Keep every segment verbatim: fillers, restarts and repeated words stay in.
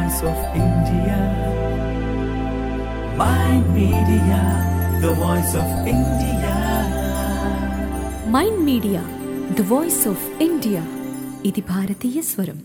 voice of India. Mind Media, the voice of India. Mind Media the voice of India. ఇది భారతీయ స్వరం.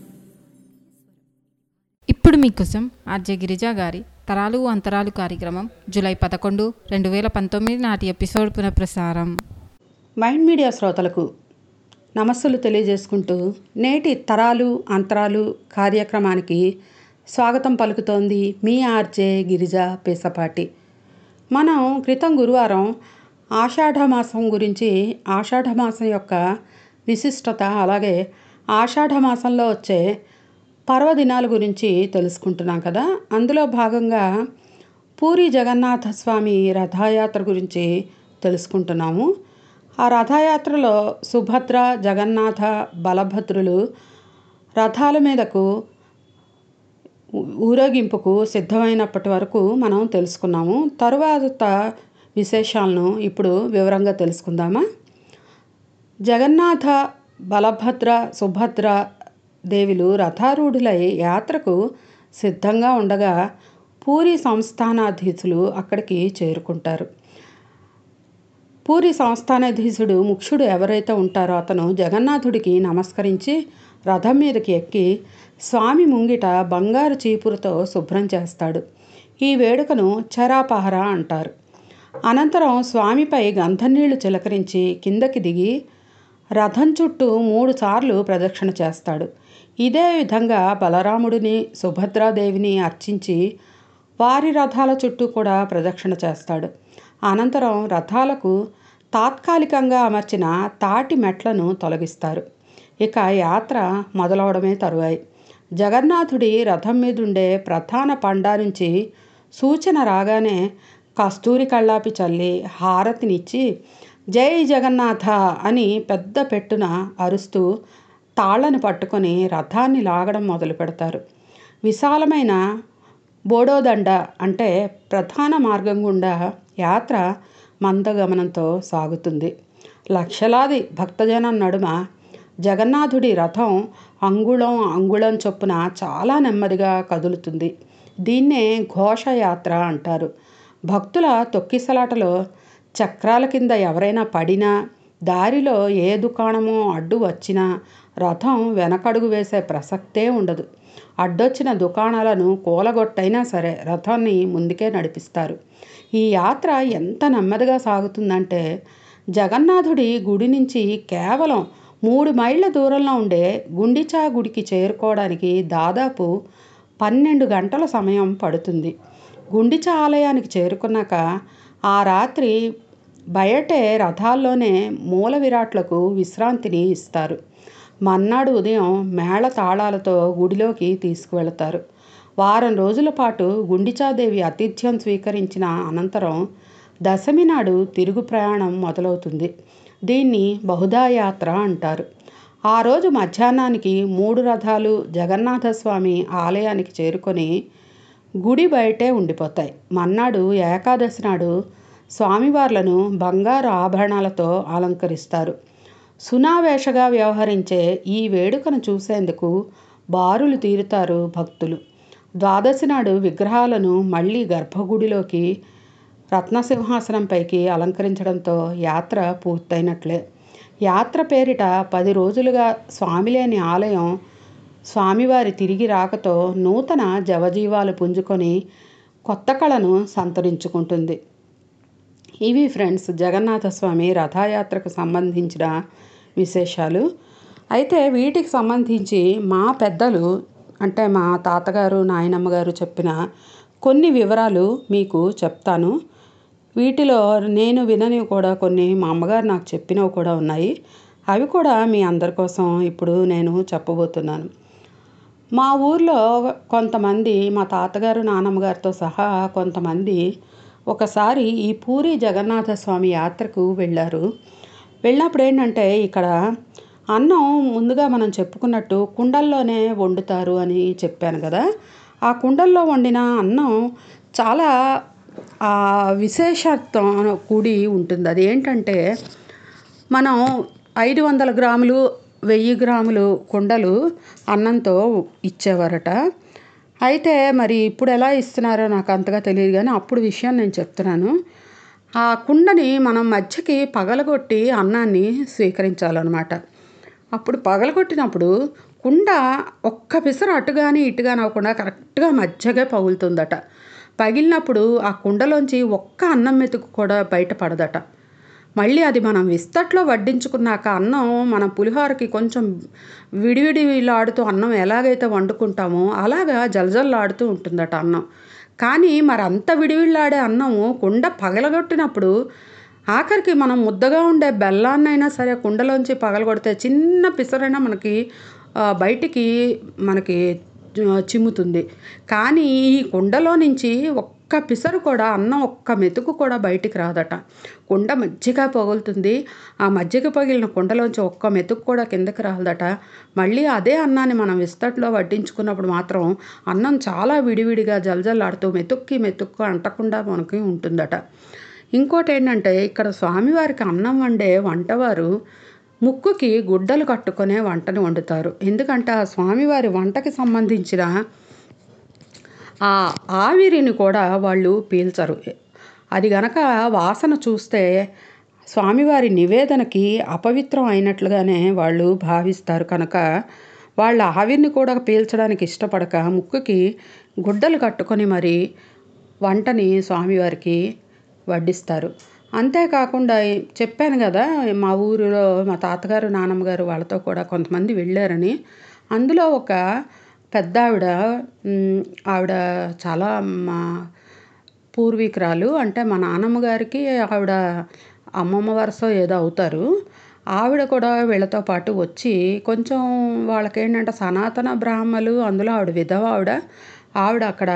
ఇప్పుడు మీకోసం ఆర్జే గిరిజా గారి తరాలు అంతరాలు కార్యక్రమం జూలై పదకొండు రెండు వేల పంతొమ్మిది నాటి ఎపిసోడ్ పునఃప్రసారం. మైండ్ మీడియా శ్రోతలకు నమస్సులు తెలియజేసుకుంటూ నేటి తరాలు అంతరాలు కార్యక్రమానికి స్వాగతం పలుకుతోంది మీ ఆర్జే గిరిజా పేసపాటి. మనం క్రితం గురువారం ఆషాఢమాసం గురించి, ఆషాఢమాసం యొక్క విశిష్టత, అలాగే ఆషాఢమాసంలో వచ్చే పర్వదినాల గురించి తెలుసుకుంటున్నాం కదా. అందులో భాగంగా పూరి జగన్నాథ స్వామి రథయాత్ర గురించి తెలుసుకుంటున్నాము. ఆ రథయాత్రలో సుభద్ర, జగన్నాథ, బలభద్రులు రథాల మీదకు ఊరేగింపుకు సిద్ధమైనప్పటి వరకు మనం తెలుసుకున్నాము. తరువాత విశేషాలను ఇప్పుడు వివరంగా తెలుసుకుందామా. జగన్నాథ, బలభద్ర, సుభద్ర దేవిలు రథారూఢులై యాత్రకు సిద్ధంగా ఉండగా పూరి సంస్థానాధీశులు అక్కడికి చేరుకుంటారు. పూరి సంస్థానాధీశుడు ముఖ్యుడు ఎవరైతే ఉంటారో అతను జగన్నాథుడికి నమస్కరించి రథం మీదకి ఎక్కి స్వామి ముంగిట బంగారు చీపురుతో శుభ్రం చేస్తాడు. ఈ వేడుకను చరాపహర అంటారు. అనంతరం స్వామిపై గంధనీళ్లు చిలకరించి కిందకి దిగి రథం చుట్టూ మూడు సార్లు ప్రదక్షిణ చేస్తాడు. ఇదే విధంగా బలరాముడిని, సుభద్రాదేవిని అర్చించి వారి రథాల చుట్టూ కూడా ప్రదక్షిణ చేస్తాడు. అనంతరం రథాలకు తాత్కాలికంగా అమర్చిన తాటి మెట్లను తొలగిస్తారు. ఇక యాత్ర మొదలవడమే తరువాయి. జగన్నాథుడి రథం మీదుండే ప్రధాన పండా నుంచి సూచన రాగానే కస్తూరి కళ్ళాపి చల్లి హారతినిచ్చి జై జగన్నాథ అని పెద్ద పెట్టున అరుస్తూ తాళ్లను పట్టుకొని రథాన్ని లాగడం మొదలు పెడతారు. విశాలమైన బోడోదండ అంటే ప్రధాన మార్గం గుండా యాత్ర మందగమనంతో సాగుతుంది. లక్షలాది భక్తజనం నడుమ జగన్నాథుడి రథం అంగుళం అంగుళం చొప్పున చాలా నెమ్మదిగా కదులుతుంది. దీన్నే ఘోషయాత్ర అంటారు. భక్తుల తొక్కిసలాటలో చక్రాల కింద ఎవరైనా పడినా, దారిలో ఏ దుకాణమో అడ్డు వచ్చినా రథం వెనకడుగు వేసే ప్రసక్తే ఉండదు. అడ్డొచ్చిన దుకాణాలను కూలగొట్టైనా సరే రథాన్ని ముందుకే నడిపిస్తారు. ఈ యాత్ర ఎంత నెమ్మదిగా సాగుతుందంటే జగన్నాథుడి గుడి నుంచి కేవలం మూడు మైళ్ళ దూరంలో ఉండే గుండిచా గుడికి చేరుకోవడానికి దాదాపు పన్నెండు గంటల సమయం పడుతుంది. గుండిచా ఆలయానికి చేరుకున్నాక ఆ రాత్రి బయటే రథాల్లోనే మూల విరాట్లకు విశ్రాంతిని ఇస్తారు. మర్నాడు ఉదయం మేళ తాళాలతో గుడిలోకి తీసుకువెళతారు. వారం రోజుల పాటు గుండిచాదేవి ఆతిథ్యం స్వీకరించిన అనంతరం దశమి నాడు తిరుగు ప్రయాణం మొదలవుతుంది. దీన్ని బహుదాయాత్ర అంటారు. ఆ రోజు మధ్యాహ్నానికి మూడు రథాలు జగన్నాథస్వామి ఆలయానికి చేరుకొని గుడి బయటే ఉండిపోతాయి. మర్నాడు ఏకాదశి నాడు స్వామివార్లను బంగారు ఆభరణాలతో అలంకరిస్తారు. సునావేశగా వ్యవహరించే ఈ వేడుకను చూసేందుకు బారులు తీరుతారు భక్తులు. ద్వాదశి నాడు విగ్రహాలను మళ్ళీ గర్భగుడిలోకి రత్నసింహాసనంపైకి అలంకరించడంతో యాత్ర పూర్తయినట్లే. యాత్ర పేరిట పది రోజులుగా స్వామి లేని ఆలయం స్వామివారి తిరిగి రాకతో నూతన జవజీవాలు పుంజుకొని కొత్త కళను సంతరించుకుంటుంది. ఇవి ఫ్రెండ్స్ జగన్నాథస్వామి రథయాత్రకు సంబంధించిన విశేషాలు. అయితే వీటికి సంబంధించి మా పెద్దలు అంటే మా తాతగారు, నాయనమ్మ గారు చెప్పిన కొన్ని వివరాలు మీకు చెప్తాను. వీటిలో నేను విననివి కూడా కొన్ని మా అమ్మగారు నాకు చెప్పినవి కూడా ఉన్నాయి. అవి కూడా మీ అందరి కోసం ఇప్పుడు నేను చెప్పబోతున్నాను. మా ఊర్లో కొంతమంది, మా తాతగారు, నానమ్మగారితో సహా కొంతమంది ఒకసారి ఈ పూరి జగన్నాథ స్వామి యాత్రకు వెళ్ళారు. వెళ్ళినప్పుడు ఏంటంటే ఇక్కడ అన్నం ముందుగా మనం చెప్పుకున్నట్టు కుండల్లోనే వండుతారు అని చెప్పాను కదా. ఆ కుండల్లో వండిన అన్నం చాలా విశేషత్వం కూడి ఉంటుంది. అది ఏంటంటే మనం ఐదు వందల గ్రాములు వెయ్యి గ్రాములు కుండలు అన్నంతో ఇచ్చేవారట. అయితే మరి ఇప్పుడు ఎలా ఇస్తున్నారో నాకు అంతగా తెలియదు, కానీ అప్పుడు విషయం నేను చెప్తున్నాను. ఆ కుండని మనం మధ్యకి పగలగొట్టి అన్నాన్ని స్వీకరించాలన్నమాట. అప్పుడు పగలగొట్టినప్పుడు కుండ ఒక్క పిసరు అటు కానీ ఇటు కానీ అవ్వకుండా కరెక్ట్గా మధ్యగా పగులుతుందట. పగిలినప్పుడు ఆ కుండలోంచి ఒక్క అన్నం మెతుకు కూడా బయటపడదట. మళ్ళీ అది మనం విస్తట్లో వడ్డించుకున్నాక అన్నం మనం పులిహోరకి కొంచెం విడివిడిలాడుతూ అన్నం ఎలాగైతే వండుకుంటామో అలాగా జలజల్లాడుతూ ఉంటుందట అన్నం. కానీ మరి అంత విడివిడిలాడే అన్నము కుండ పగలగొట్టినప్పుడు ఆఖరికి మనం ముద్దగా ఉండే బెల్లాన్నైనా సరే కుండలోంచి పగలగొడితే చిన్న పిసరైనా మనకి బయటికి మనకి చిమ్ముతుంది. కానీ ఈ కుండలో నుంచి ఒక్క పిసరు కూడా అన్నం ఒక్క మెతుకు కూడా బయటికి రాదట. కుండ మజ్జిగ పగులుతుంది. ఆ మజ్జిగ పగిలిన కుండలోంచి ఒక్క మెతుకు కూడా కిందకి రాదట. మళ్ళీ అదే అన్నాన్ని మనం విస్తట్లో వడ్డించుకున్నప్పుడు మాత్రం అన్నం చాలా విడివిడిగా జలజల్లాడుతూ మెతుక్కి మెతుక్కు అంటకుండా మనకి ఉంటుందట. ఇంకోటి ఏంటంటే ఇక్కడ స్వామివారికి అన్నం వండే వంటవారు ముక్కుకి గుడ్డలు కట్టుకునే వంటను వండుతారు. ఎందుకంటే ఆ స్వామివారి వంటకి సంబంధించిన ఆ ఆవిరిని కూడా వాళ్ళు పీల్చరు. అది గనక వాసన చూస్తే స్వామివారి నివేదనకి అపవిత్రం అయినట్లుగానే వాళ్ళు భావిస్తారు. కనుక వాళ్ళ ఆవిరిని కూడా పీల్చడానికి ఇష్టపడక ముక్కుకి గుడ్డలు కట్టుకొని మరి వంటని స్వామివారికి వడ్డిస్తారు. అంతేకాకుండా చెప్పాను కదా, మా ఊరిలో మా తాతగారు నాన్నమ్మగారు వాళ్ళతో కూడా కొంతమంది వెళ్ళారని. అందులో ఒక పెద్ద ఆవిడ, ఆవిడ చాలా మా పూర్వీకురాలు, అంటే మా నాన్నమ్మ గారికి ఆవిడ అమ్మమ్మ వరుస ఏదో అవుతారు. ఆవిడ కూడా వీళ్ళతో పాటు వచ్చి కొంచెం వాళ్ళకేంటంటే సనాతన బ్రాహ్మలు, అందులో ఆవిడ విధవ ఆవిడ. ఆవిడ అక్కడ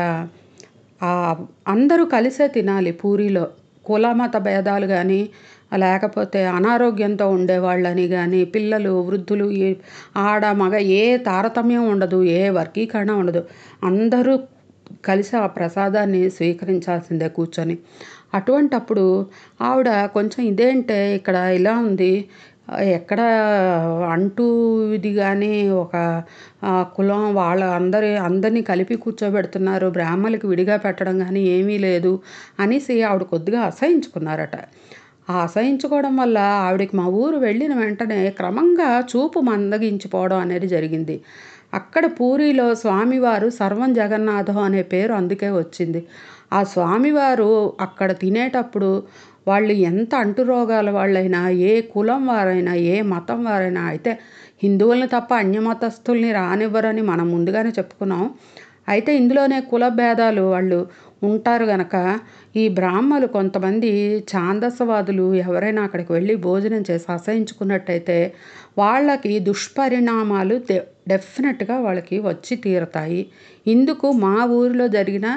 అందరూ కలిసే తినాలి పూరిలో. కులమత భేదాలు కానీ లేకపోతే అనారోగ్యంతో ఉండేవాళ్ళని కానీ పిల్లలు వృద్ధులు ఆడ మగ ఏ తారతమ్యం ఉండదు, ఏ వర్గీకరణ ఉండదు. అందరూ కలిసి ఆ ప్రసాదాన్ని స్వీకరించాల్సిందే కూర్చొని. అటువంటప్పుడు ఆవిడ కొంచెం ఇదేంటే ఇక్కడ ఇలా ఉంది, ఎక్కడ అంటూ ఇది కానీ ఒక కులం వాళ్ళ అందరి అందరినీ కలిపి కూర్చోబెడుతున్నారు, బ్రాహ్మణులకి విడిగా పెట్టడం కానీ ఏమీ లేదు అనేసి ఆవిడ కొద్దిగా అసహించుకున్నారట. ఆ అసహించుకోవడం వల్ల ఆవిడకి మా ఊరు వెళ్ళిన వెంటనే క్రమంగా చూపు మందగించిపోవడం అనేది జరిగింది. అక్కడ పూరిలో స్వామివారు సర్వం జగన్నాథం అనే పేరు అందుకే వచ్చింది. ఆ స్వామివారు అక్కడ తినేటప్పుడు వాళ్ళు ఎంత అంటురోగాల వాళ్ళైనా, ఏ కులం వారైనా, ఏ మతం వారైనా, అయితే హిందువుల్ని తప్ప అన్యమతస్థుల్ని రానివ్వరని మనం ముందుగానే చెప్పుకున్నాం. అయితే ఇందులోనే కుల భేదాలు వాళ్ళు ఉంటారు గనక ఈ బ్రాహ్మలు కొంతమంది ఛాందసవాదులు ఎవరైనా అక్కడికి వెళ్ళి భోజనం చేసి అసహించుకున్నట్టయితే వాళ్ళకి దుష్పరిణామాలు డె డెఫినెట్గా వాళ్ళకి వచ్చి తీరుతాయి. ఇందుకు మా ఊరిలో జరిగిన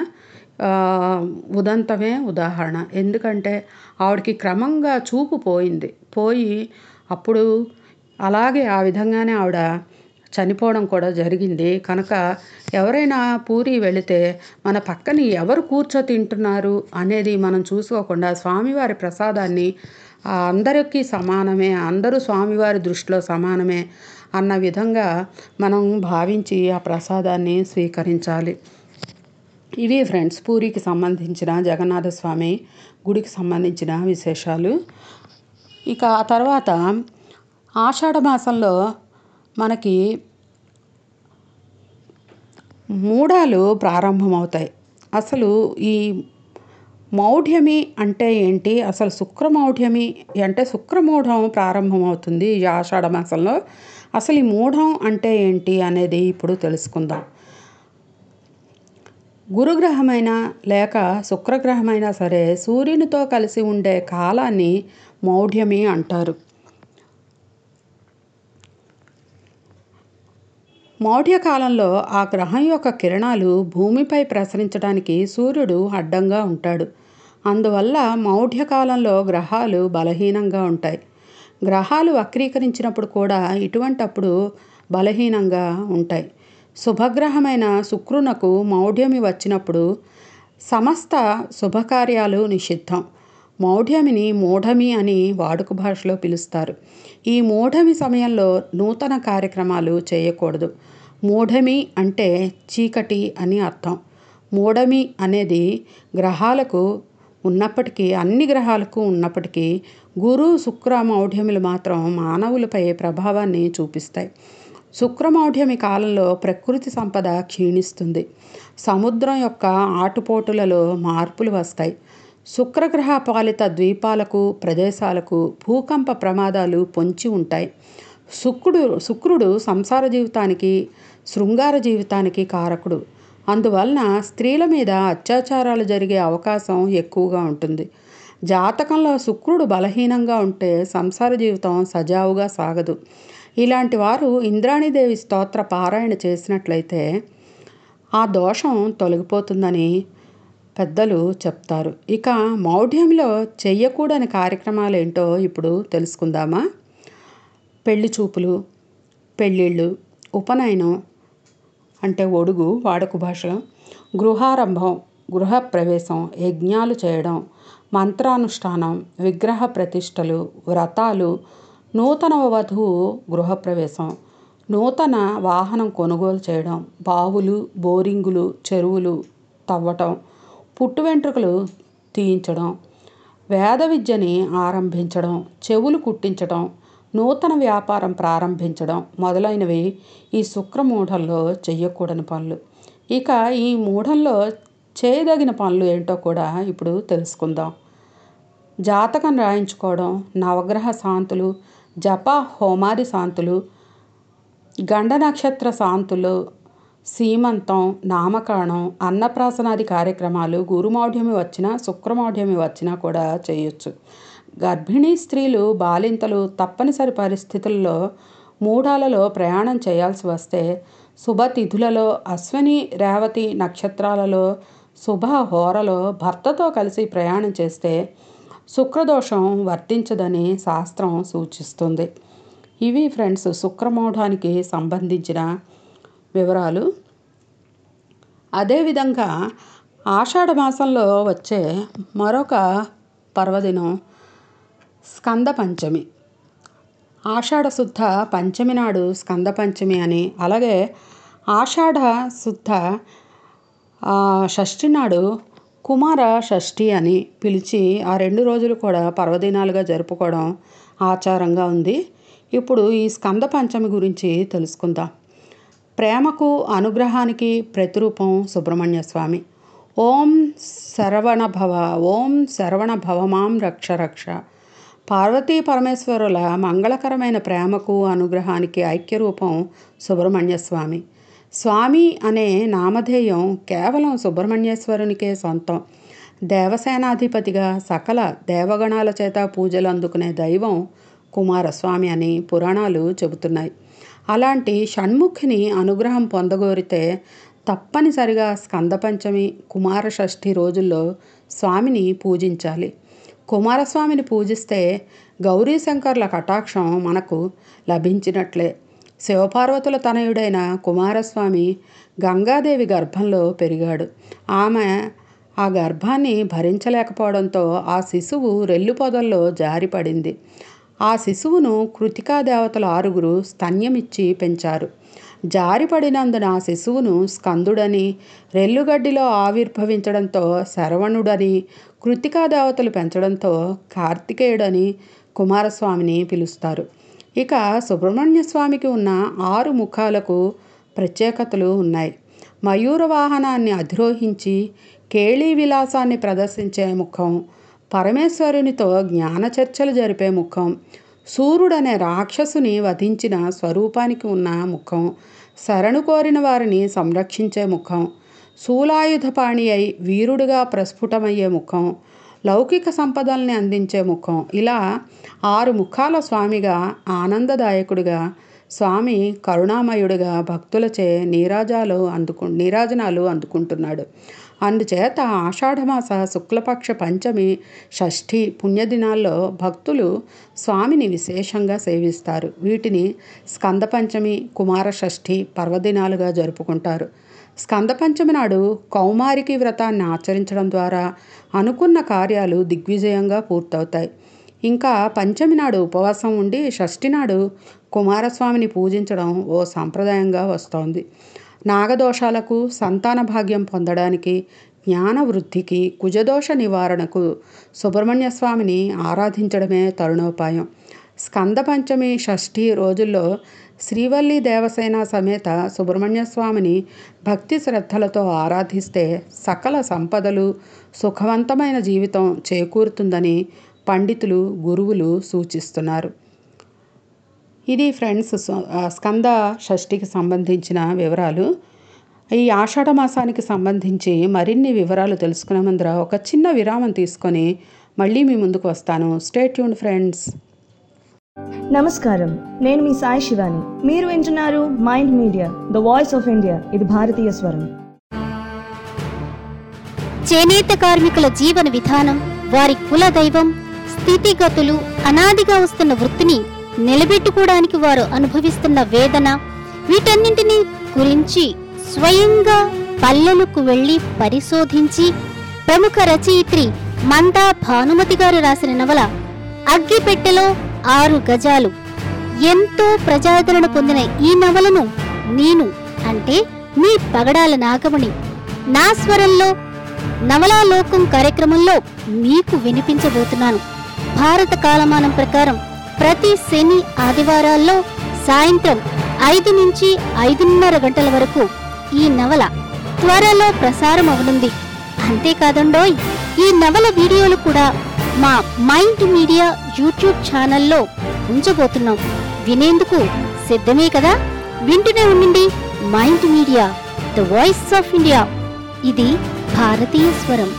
ఉదంతమే ఉదాహరణ. ఎందుకంటే ఆవిడకి క్రమంగా చూపు పోయింది. పోయి అప్పుడు అలాగే ఆ విధంగానే ఆవిడ చనిపోవడం కూడా జరిగింది. కనుక ఎవరైనా పూరి వెళితే మన పక్కన ఎవరు కూర్చో తింటున్నారు అనేది మనం చూసుకోకుండా స్వామివారి ప్రసాదాన్ని అందరికీ సమానమే, అందరూ స్వామివారి దృష్టిలో సమానమే అన్న విధంగా మనం భావించి ఆ ప్రసాదాన్ని స్వీకరించాలి. ఇవి ఫ్రెండ్స్ పూరికి సంబంధించిన జగన్నాథ స్వామి గుడికి సంబంధించిన విశేషాలు. ఇక ఆ తర్వాత ఆషాఢ మాసంలో మనకి మూఢాలు ప్రారంభమవుతాయి. అసలు ఈ మౌఢ్యమి అంటే ఏంటి, అసలు శుక్రమౌఢ్యమి అంటే శుక్రమూఢం ప్రారంభమవుతుంది ఈ ఆషాఢ మాసంలో. అసలు ఈ మూఢం అంటే ఏంటి అనేది ఇప్పుడు తెలుసుకుందాం. గురుగ్రహమైనా లేక శుక్రగ్రహమైనా సరే సూర్యునితో కలిసి ఉండే కాలాన్ని మౌఢ్యమి అంటారు. మౌఢ్య కాలంలో ఆ గ్రహం యొక్క కిరణాలు భూమిపై ప్రసరించడానికి సూర్యుడు అడ్డంగా ఉంటాడు. అందువల్ల మౌఢ్య కాలంలో గ్రహాలు బలహీనంగా ఉంటాయి. గ్రహాలు వక్రీకరించినప్పుడు కూడా ఇటువంటప్పుడు బలహీనంగా ఉంటాయి. శుభగ్రహమైన శుక్రునకు మౌఢ్యమి వచ్చినప్పుడు సమస్త శుభకార్యాలు నిషిద్ధం. మౌఢ్యమిని మూఢమి అని వాడుక భాషలో పిలుస్తారు. ఈ మూఢమి సమయంలో నూతన కార్యక్రమాలు చేయకూడదు. మూఢమి అంటే చీకటి అని అర్థం. మూఢమి అనేది గ్రహాలకు ఉన్నప్పటికీ అన్ని గ్రహాలకు ఉన్నప్పటికీ గురు శుక్ర మౌఢ్యములు మాత్రం మానవులపై ప్రభావాన్ని చూపిస్తాయి. శుక్రమౌఢ్యమి కాలంలో ప్రకృతి సంపద క్షీణిస్తుంది. సముద్రం యొక్క ఆటుపోటులలో మార్పులు వస్తాయి. శుక్రగ్రహ పాలిత ద్వీపాలకు ప్రదేశాలకు భూకంప ప్రమాదాలు పొంచి ఉంటాయి. శుక్రుడు శుక్రుడు సంసార జీవితానికి శృంగార జీవితానికి కారకుడు. అందువలన స్త్రీల మీద అత్యాచారాలు జరిగే అవకాశం ఎక్కువగా ఉంటుంది. జాతకంలో శుక్రుడు బలహీనంగా ఉంటే సంసార జీవితం సజావుగా సాగదు. ఇలాంటి వారు ఇంద్రాణీదేవి స్తోత్ర పారాయణ చేసినట్లయితే ఆ దోషం తొలగిపోతుందని పెద్దలు చెప్తారు. ఇక మౌఢ్యంలో చెయ్యకూడని కార్యక్రమాలు ఏంటో ఇప్పుడు తెలుసుకుందామా. పెళ్లి చూపులు, పెళ్ళిళ్ళు, ఉపనయనం అంటే ఒడుగు వాడుక భాషలో, గృహారంభం, గృహప్రవేశం, యజ్ఞాలు చేయడం, మంత్రానుష్ఠానం, విగ్రహ ప్రతిష్టలు, వ్రతాలు, నూతన వధువు గృహప్రవేశం, నూతన వాహనం కొనుగోలు చేయడం, బావులు, బోరింగులు, చెరువులు తవ్వటం, పుట్టు వెంట్రుకలు తీయించడం, వేద విద్యని ఆరంభించడం, చెవులు కుట్టించడం, నూతన వ్యాపారం ప్రారంభించడం మొదలైనవి ఈ శుక్రమూఢంలో చెయ్యకూడని పనులు. ఇక ఈ మూఢంలో చేయదగిన పనులు ఏంటో కూడా ఇప్పుడు తెలుసుకుందాం. జాతకం రాయించుకోవడం, నవగ్రహ శాంతులు, జప హోమాది శాంతులు, గండ నక్షత్ర శాంతులు, సీమంతం, నామకరణం, అన్నప్రాసనాది కార్యక్రమాలు గురుమౌఢ్యమి వచ్చినా శుక్రమౌఢ్యమి వచ్చినా కూడా చేయొచ్చు. గర్భిణీ స్త్రీలు, బాలింతలు తప్పనిసరి పరిస్థితుల్లో మూఢాలలో ప్రయాణం చేయాల్సి వస్తే, శుభతిథులలో, అశ్విని రేవతి నక్షత్రాలలో, శుభ హోరలో భర్తతో కలిసి ప్రయాణం చేస్తే శుక్రదోషం వర్తించదని శాస్త్రం సూచిస్తుంది. ఇవి ఫ్రెండ్స్ శుక్రమౌఢానికి సంబంధించిన వివరాలు. అదేవిధంగా ఆషాఢ మాసంలో వచ్చే మరొక పర్వదినం స్కంద పంచమి. ఆషాఢ శుద్ధ పంచమి నాడు స్కంద పంచమి అని, అలాగే ఆషాఢ శుద్ధ షష్ఠి నాడు కుమార షష్ఠి అని పిలిచి ఆ రెండు రోజులు కూడా పర్వదినాలుగా జరుపుకోవడం ఆచారంగా ఉంది. ఇప్పుడు ఈ స్కంద పంచమి గురించి తెలుసుకుందాం. ప్రేమకు అనుగ్రహానికి ప్రతిరూపం సుబ్రహ్మణ్య స్వామి. ఓం శరవణ భవ, ఓం శరవణ భవమాం రక్ష రక్ష. పార్వతీ పరమేశ్వరుల మంగళకరమైన ప్రేమకు అనుగ్రహానికి ఐక్యరూపం సుబ్రహ్మణ్య స్వామి. స్వామి అనే నామధేయం కేవలం సుబ్రహ్మణ్యేశ్వరునికే సొంతం. దేవసేనాధిపతిగా సకల దేవగణాల చేత పూజలు అందుకునే దైవం కుమారస్వామి అని పురాణాలు చెబుతున్నాయి. అలాంటి షణ్ముఖిని అనుగ్రహం పొందగోరితే తప్పనిసరిగా స్కందపంచమి, కుమార షష్ఠి రోజుల్లో స్వామిని పూజించాలి. కుమారస్వామిని పూజిస్తే గౌరీశంకర్ల కటాక్షం మనకు లభించినట్లే. శివపార్వతుల తనయుడైన కుమారస్వామి గంగాదేవి గర్భంలో పెరిగాడు. ఆమె ఆ గర్భాన్ని భరించలేకపోవడంతో ఆ శిశువు రెల్లు పొదల్లో జారిపడింది. ఆ శిశువును కృతికా దేవతలు ఆరుగురు స్తన్యమిచ్చి పెంచారు. జారిపడినందున ఆ శిశువును స్కందుడని, రెల్లుగడ్డిలో ఆవిర్భవించడంతో శరవణుడని, కృతికా దేవతలు పెంచడంతో కార్తికేయుడని కుమారస్వామిని పిలుస్తారు. ఇక సుబ్రహ్మణ్య స్వామికి ఉన్న ఆరు ముఖాలకు ప్రత్యేకతలు ఉన్నాయి. మయూర వాహనాన్ని అధిరోహించి కేళీ విలాసాన్ని ప్రదర్శించే ముఖం, పరమేశ్వరునితో జ్ఞాన చర్చలు జరిపే ముఖం, సూర్యుడనే రాక్షసుని వధించిన స్వరూపానికి ఉన్న ముఖం, శరణు కోరిన వారిని సంరక్షించే ముఖం, శూలాయుధపాణి అయి వీరుడిగా ప్రస్ఫుటమయ్యే ముఖం, లౌకిక సంపదల్ని అందించే ముఖం, ఇలా ఆరు ముఖాల స్వామిగా, ఆనందదాయకుడిగా, స్వామి కరుణామయుడిగా భక్తులచే నీరాజాలు అందుకు నీరాజనాలు అందుకుంటున్నాడు. అందుచేత ఆషాఢమాస శుక్లపక్ష పంచమి, షష్ఠి పుణ్యదినాల్లో భక్తులు స్వామిని విశేషంగా సేవిస్తారు. వీటిని స్కందపంచమి, కుమార షష్ఠి పర్వదినాలుగా జరుపుకుంటారు. స్కందపంచమి నాడు కౌమారికి వ్రతాన్ని ఆచరించడం ద్వారా అనుకున్న కార్యాలు దిగ్విజయంగా పూర్తవుతాయి. ఇంకా పంచమి నాడు ఉపవాసం ఉండి షష్ఠి నాడు కుమారస్వామిని పూజించడం ఓ సాంప్రదాయంగా వస్తోంది. నాగదోషాలకు, సంతాన భాగ్యం పొందడానికి, జ్ఞాన వృద్ధికి, కుజదోష నివారణకు సుబ్రహ్మణ్య స్వామిని ఆరాధించడమే తరుణోపాయం. స్కంద పంచమి, షష్ఠి రోజుల్లో శ్రీవల్లి దేవసేన సమేత సుబ్రహ్మణ్య స్వామిని భక్తి శ్రద్ధలతో ఆరాధిస్తే సకల సంపదలు, సుఖవంతమైన జీవితం చేకూరుతుందని పండితులు, గురువులు సూచిస్తున్నారు. ఇది ఫ్రెండ్స్ స్కంద షష్ఠికి సంబంధించిన వివరాలు. ఈ ఆషాఢ మాసానికి సంబంధించి మరిన్ని వివరాలు తెలుసుకునే ముందర ఒక చిన్న విరామం తీసుకొని మళ్ళీ మీ ముందుకు వస్తాను. Stay tuned friends. నమస్కారం, నేను మీ సాయి శివాని. మీరు వింటున్నారు Mind Media, the voice of India. ఇది భారతీయ స్వరం. చేనేత కార్మికుల జీవన విధానం, వారి కుల దైవం, స్థితిగతులు, అనాదిగా వస్తున్న వృత్తిని నిలబెట్టుకోవడానికి వారు అనుభవిస్తున్న వేదన, వీటన్నింటినీ గురించి స్వయంగా పల్లెలకు వెళ్లి పరిశోధించి ప్రముఖ రచయిత్రి మందా భానుమతి గారు రాసిన నవల అగ్గిపెట్టెలో ఆరు గజాలు ఎంతో ప్రజాదరణ పొందిన ఈ నవలను నేను అంటే మీ పగడాల నాగమణి నా స్వరంలో నవలాలోకం కార్యక్రమంలో మీకు వినిపించబోతున్నాను. భారత కాలమానం ప్రకారం ప్రతి శని ఆదివారాల్లో సాయంత్రం ఐదు నుంచి ఐదున్నర గంటల వరకు ఈ నవల త్వరలో ప్రసారం అవనుంది. అంతేకాదండోయ్, ఈ నవల వీడియోలు కూడా మా మైండ్ మీడియా యూట్యూబ్ ఛానల్లో ఉంచబోతున్నాం. వినేందుకు సిద్ధమే కదా? వింటూనే ఉండండి Mind Media, the voice of India. ఇది భారతీయ స్వరం.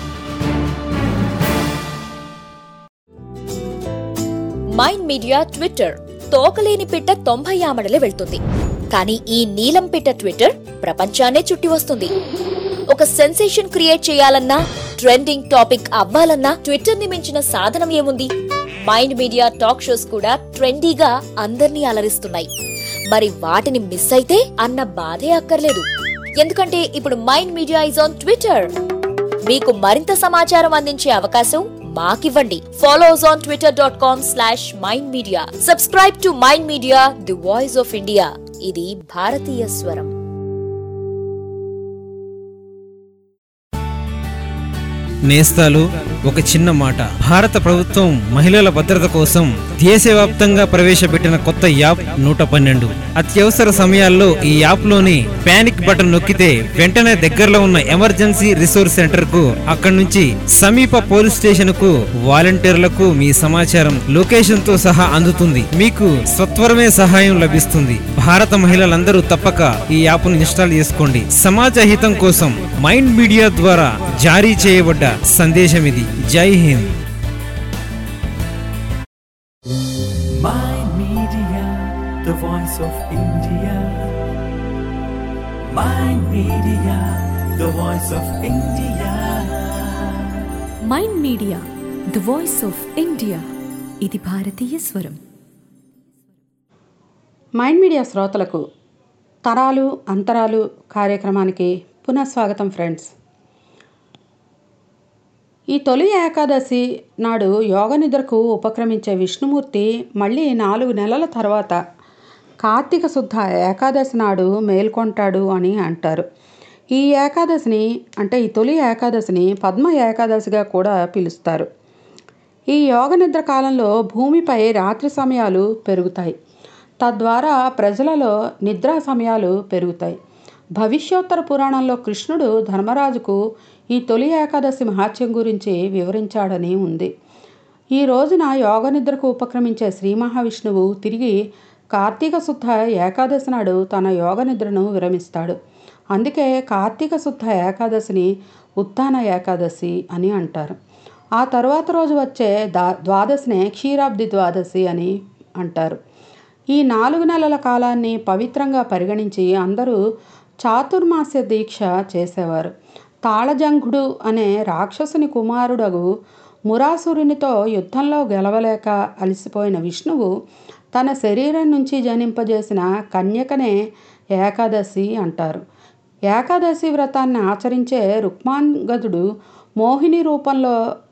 Mind media Twitter. తోకలేని పిట్ట తొంభై ఆమడలే వెళ్తుంది, కానీ ఈ నీలం పిట్ట ట్విట్టర్ ప్రపంచాన్నే చుట్టి వస్తుంది. ఒక సెన్సేషన్ క్రియేట్ చేయాలన్నా, ట్రెండింగ్ టాపిక్ అవ్వాలన్నా ట్విట్టర్ ని మించిన సాధనం ఏముంది? మైండ్ మీడియా టాక్ షోస్ కూడా ట్రెండీగా అందర్నీ అలరిస్తున్నాయి. మరి వాటిని మిస్ అయితే అన్న బాధే అక్కర్లేదు. ఎందుకంటే ఇప్పుడు Mind Media is on Twitter. మీకు మరింత సమాచారం అందించే అవకాశం మాకివ్వండి. Follow us on Twitter dot com slash Mind Media. Subscribe to Mind media, the voice of India. ఇది భారతీయ స్వరం. నేస్తాలు ఒక చిన్న మాట. భారత ప్రభుత్వం మహిళల భద్రత కోసం దేశవ్యాప్తంగా ప్రవేశపెట్టిన కొత్త యాప్ నూట పన్నెండు. అత్యవసర సమయాల్లో ఈ యాప్ లోని పానిక్ బటన్ నొక్కితే వెంటనే దగ్గరలో ఉన్న ఎమర్జెన్సీ రిసోర్స్ సెంటర్ కు, అక్కడి నుంచి సమీప పోలీస్ స్టేషన్ కు వాలంటీర్లకు మీ సమాచారం లొకేషన్ తో సహా అందుతుంది. మీకు సత్వరమే సహాయం లభిస్తుంది. భారత మహిళలందరూ తప్పక ఈ యాప్ ను ఇన్స్టాల్ చేసుకోండి. సమాజ హితం కోసం మైండ్ మీడియా ద్వారా జారీ చేయబడ్డ సందేశం ఇది. Jai Hind. Mind Media, the voice of India. Mind Media, the voice of India. Mind Media, the voice of India. ఇది భారతీయ స్వరం. మైండ్ మీడియా శ్రోతలకు తరాలు అంతరాలు కార్యక్రమానికి పునఃస్వాగతం ఫ్రెండ్స్. ఈ తొలి ఏకాదశి నాడు యోగ నిద్రకు ఉపక్రమించే విష్ణుమూర్తి మళ్ళీ నాలుగు నెలల తర్వాత కార్తీక శుద్ధ ఏకాదశి నాడు మేల్కొంటాడు అని అంటారు. ఈ ఏకాదశిని అంటే ఈ తొలి ఏకాదశిని పద్మ ఏకాదశిగా కూడా పిలుస్తారు. ఈ యోగ నిద్ర కాలంలో భూమిపై రాత్రి సమయాలు పెరుగుతాయి. తద్వారా ప్రజలలో నిద్రా సమయాలు పెరుగుతాయి. భవిష్యోత్తర పురాణంలో కృష్ణుడు ధర్మరాజుకు ఈ తొలి ఏకాదశి మహాత్యం గురించి వివరించాడని ఉంది. ఈ రోజున యోగ నిద్రకు ఉపక్రమించే శ్రీ మహావిష్ణువు తిరిగి కార్తీక శుద్ధ ఏకాదశి నాడు తన యోగ నిద్రను విరమిస్తాడు. అందుకే కార్తీక శుద్ధ ఏకాదశిని ఉత్థాన ఏకాదశి అని అంటారు. ఆ తరువాత రోజు వచ్చే దా ద్వాదశినే క్షీరాబ్ది ద్వాదశి అని అంటారు. ఈ నాలుగు నెలల కాలాన్ని పవిత్రంగా పరిగణించి అందరూ చాతుర్మాస్య దీక్ష చేసేవారు. తాళజంఘుడు అనే రాక్షసుని కుమారుడగు మురాసురునితో యుద్ధంలో గెలవలేక అలసిపోయిన విష్ణువు తన శరీరం నుంచి జనింపజేసిన కన్యకనే ఏకాదశి అంటారు. ఏకాదశి వ్రతాన్ని ఆచరించే రుక్మాంగదుడు మోహిని రూపంలో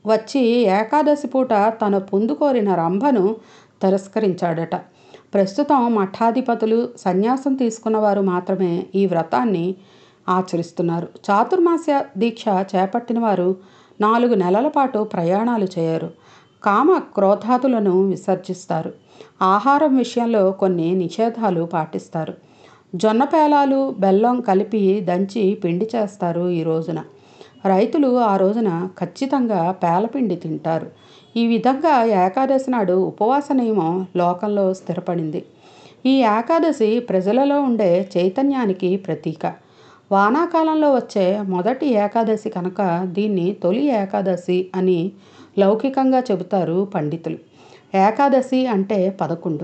వచ్చి ఏకాదశి పూట తన పొందుకోరిన రంభను తిరస్కరించాడట. ప్రస్తుతం మఠాధిపతులు, సన్యాసం తీసుకున్నవారు మాత్రమే ఈ వ్రతాన్ని ఆచరిస్తున్నారు. చాతుర్మాస్య దీక్ష చేపట్టిన వారు నాలుగు నెలల పాటు ప్రయాణాలు చేయరు. కామ క్రోధాదులను విసర్జిస్తారు. ఆహారం విషయంలో కొన్ని నిషేధాలు పాటిస్తారు. జొన్న పేలాలు, బెల్లం కలిపి దంచి పిండి చేస్తారు. ఈ రోజున రైతులు ఆ రోజున ఖచ్చితంగా పేలపిండి తింటారు. ఈ విధంగా ఏకాదశి నాడు ఉపవాస నియమం లోకంలో స్థిరపడింది. ఈ ఏకాదశి ప్రజలలో ఉండే చైతన్యానికి ప్రతీక. వానాకాలంలో వచ్చే మొదటి ఏకాదశి కనుక దీన్ని తొలి ఏకాదశి అని లౌకికంగా చెబుతారు పండితులు. ఏకాదశి అంటే పదకొండు.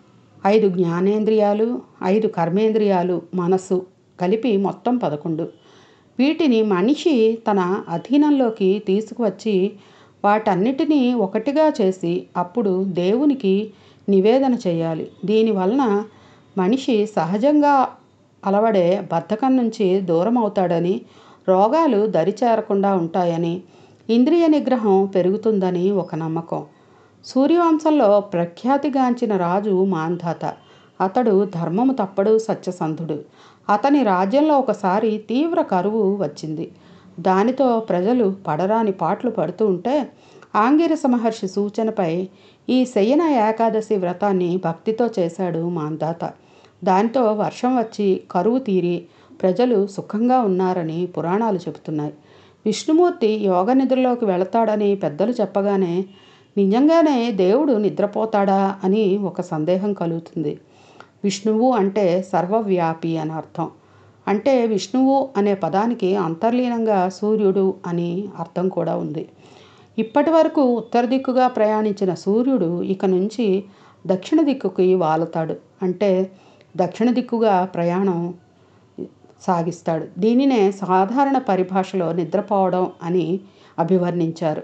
ఐదు జ్ఞానేంద్రియాలు, ఐదు కర్మేంద్రియాలు, మనసు కలిపి మొత్తం పదకొండు. వీటిని మనిషి తన అధీనంలోకి తీసుకువచ్చి వాటన్నిటినీ ఒకటిగా చేసి అప్పుడు దేవునికి నివేదన చేయాలి. దీనివలన మనిషి సహజంగా అలవడే బద్ధకం నుంచి దూరం అవుతాడని, రోగాలు దరిచేరకుండా ఉంటాయని, ఇంద్రియ నిగ్రహం పెరుగుతుందని ఒక నమ్మకం. సూర్యవంశంలో ప్రఖ్యాతిగాంచిన రాజు మాంధాత. అతడు ధర్మము తప్పడు, సత్యసంధుడు. అతని రాజ్యంలో ఒకసారి తీవ్ర కరువు వచ్చింది. దానితో ప్రజలు పడరాని పాట్లు పడుతూ ఉంటే ఆంగిరస మహర్షి సూచనపై ఈ శయన ఏకాదశి వ్రతాన్ని భక్తితో చేశాడు మాంధాత. దానితో వర్షం వచ్చి కరువు తీరి ప్రజలు సుఖంగా ఉన్నారని పురాణాలు చెబుతున్నాయి. విష్ణుమూర్తి యోగ నిద్రలోకి వెళతాడని పెద్దలు చెప్పగానే నిజంగానే దేవుడు నిద్రపోతాడా అని ఒక సందేహం కలుగుతుంది. విష్ణువు అంటే సర్వవ్యాపి అని అర్థం. అంటే విష్ణువు అనే పదానికి అంతర్లీనంగా సూర్యుడు అని అర్థం కూడా ఉంది. ఇప్పటి వరకు ఉత్తర దిక్కుగా ప్రయాణించిన సూర్యుడు ఇక నుంచి దక్షిణ దిక్కుకి వాలుతాడు. అంటే దక్షిణ దిక్కుగా ప్రయాణం సాగిస్తాడు. దీనినే సాధారణ పరిభాషలో నిద్రపోవడం అని అభివర్ణించారు.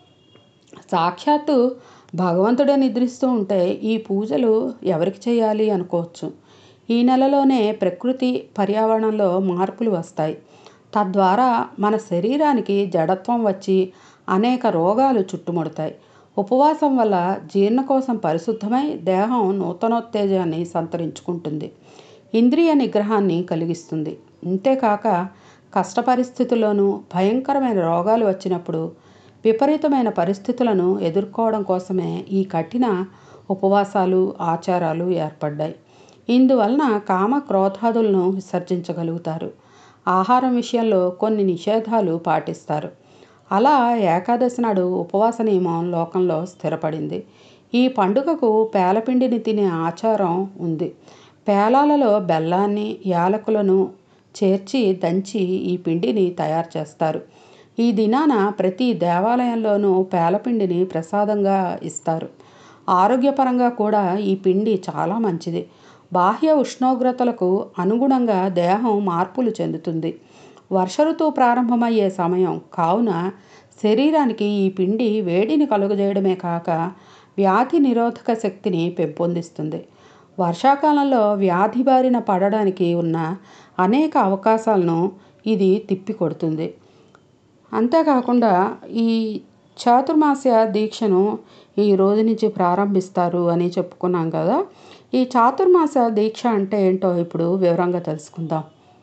సాక్షాత్తు భగవంతుడే నిద్రిస్తూ ఉంటే ఈ పూజలు ఎవరికి చేయాలి అనుకోవచ్చు. ఈ నెలలోనే ప్రకృతి పర్యావరణంలో మార్పులు వస్తాయి. తద్వారా మన శరీరానికి జడత్వం వచ్చి అనేక రోగాలు చుట్టుముడతాయి. ఉపవాసం వల్ల జీర్ణకోశం పరిశుద్ధమై దేహం నూతనోత్తేజాన్ని సంతరించుకుంటుంది. ఇంద్రియ నిగ్రహాన్ని కలిగిస్తుంది. అంతేకాక కష్ట పరిస్థితుల్లోనూ భయంకరమైన రోగాలు వచ్చినప్పుడు విపరీతమైన పరిస్థితులను ఎదుర్కోవడం కోసమే ఈ కఠిన ఉపవాసాలు, ఆచారాలు ఏర్పడ్డాయి. ఇందువలన కామ క్రోధాదులను విసర్జించగలుగుతారు. ఆహారం విషయంలో కొన్ని నిషేధాలు పాటిస్తారు. అలా ఏకాదశి నాడు ఉపవాస నియమం లోకంలో స్థిరపడింది. ఈ పండుగకు పేలపిండిని తినే ఆచారం ఉంది. పేలాలలో బెల్లాన్ని, యాలకులను చేర్చి దంచి ఈ పిండిని తయారు చేస్తారు. ఈ దినాన ప్రతి దేవాలయంలోనూ పేలపిండిని ప్రసాదంగా ఇస్తారు. ఆరోగ్యపరంగా కూడా ఈ పిండి చాలా మంచిది. బాహ్య ఉష్ణోగ్రతలకు అనుగుణంగా దేహం మార్పులు చెందుతుంది. వర్ష ఋతువు ప్రారంభమయ్యే సమయం కావున శరీరానికి ఈ పిండి వేడిని కలుగజేయడమే కాక వ్యాధి నిరోధక శక్తిని పెంపొందిస్తుంది. వర్షాకాలంలో వ్యాధి బారిన పడడానికి ఉన్న అనేక అవకాశాలను ఇది తిప్పికొడుతుంది. అంతేకాకుండా ఈ చాతుర్మాస్య దీక్షను ఈ రోజు నుంచి ప్రారంభిస్తారు అని చెప్పుకున్నాం కదా. ఈ చాతుర్మాస దీక్ష అంటే ఏంటో ఇప్పుడు వివరంగా తెలుసుకుందాం.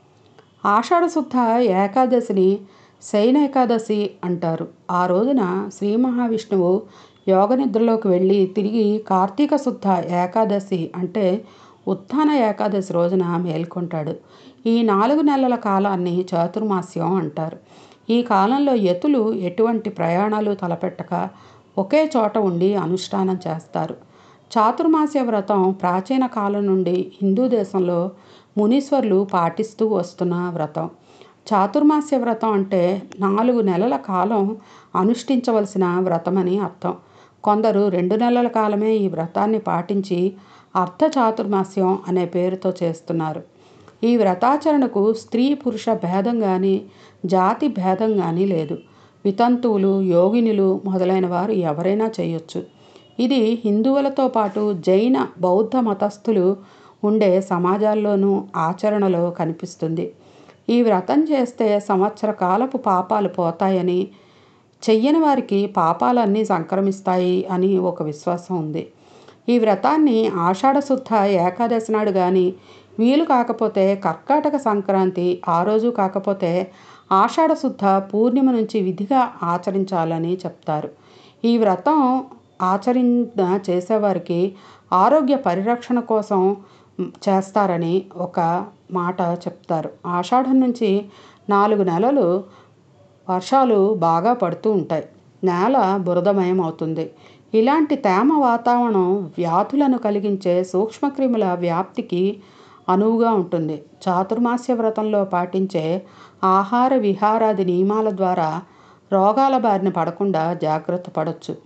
ఆషాఢ శుద్ధ ఏకాదశిని శయన ఏకాదశి అంటారు. ఆ రోజున శ్రీ మహావిష్ణువు యోగ నిద్రలోకి వెళ్ళి తిరిగి కార్తీక శుద్ధ ఏకాదశి అంటే ఉత్థాన ఏకాదశి రోజున మేల్కొంటాడు. ఈ నాలుగు నెలల కాలాన్ని చాతుర్మాస్యం అంటారు. ఈ కాలంలో యతులు ఎటువంటి ప్రయాణాలు తలపెట్టక ఒకే చోట ఉండి అనుష్ఠానం చేస్తారు. చాతుర్మాస్య వ్రతం ప్రాచీన కాలం నుండి హిందూ దేశంలో మునీశ్వర్లు పాటిస్తూ వస్తున్న వ్రతం. చాతుర్మాస్య వ్రతం అంటే నాలుగు నెలల కాలం అనుష్ఠించవలసిన వ్రతమని అర్థం. కొందరు రెండు నెలల కాలమే ఈ వ్రతాన్ని పాటించి అర్ధ చాతుర్మాస్యం అనే పేరుతో చేస్తున్నారు. ఈ వ్రతాచరణకు స్త్రీ పురుష భేదం కానీ జాతి భేదం కానీ లేదు. వితంతువులు, యోగినులు మొదలైన వారు ఎవరైనా చేయొచ్చు. ఇది హిందువులతో పాటు జైన, బౌద్ధ మతస్థులు ఉండే సమాజాల్లోనూ ఆచరణలో కనిపిస్తుంది. ఈ వ్రతం చేస్తే సంవత్సర కాలపు పాపాలు పోతాయని, చెయ్యని వారికి పాపాలన్నీ సంక్రమిస్తాయి అని ఒక విశ్వాసం ఉంది. ఈ వ్రతాన్ని ఆషాఢ శుద్ధ ఏకాదశి నాడు కానీ, వీలు కాకపోతే కర్కాటక సంక్రాంతి ఆ రోజు కాకపోతే ఆషాఢ శుద్ధ పూర్ణిమ నుంచి విధిగా ఆచరించాలని చెప్తారు. ఈ వ్రతం ఆచరణ చేసేవారికి ఆరోగ్య పరిరక్షణ కోసం చేస్తారని ఒక మాట చెప్తారు. ఆషాఢం నుంచి నాలుగు నెలలు వర్షాలు బాగా పడుతూ ఉంటాయి. నేల బురదమయం అవుతుంది. ఇలాంటి తేమ వాతావరణం వ్యాధులను కలిగించే సూక్ష్మక్రిముల వ్యాప్తికి అనువుగా ఉంటుంది. చాతుర్మాస్య వ్రతంలో పాటించే ఆహార విహారాది నియమాల ద్వారా రోగాల బారిన పడకుండా జాగ్రత్త పడవచ్చు.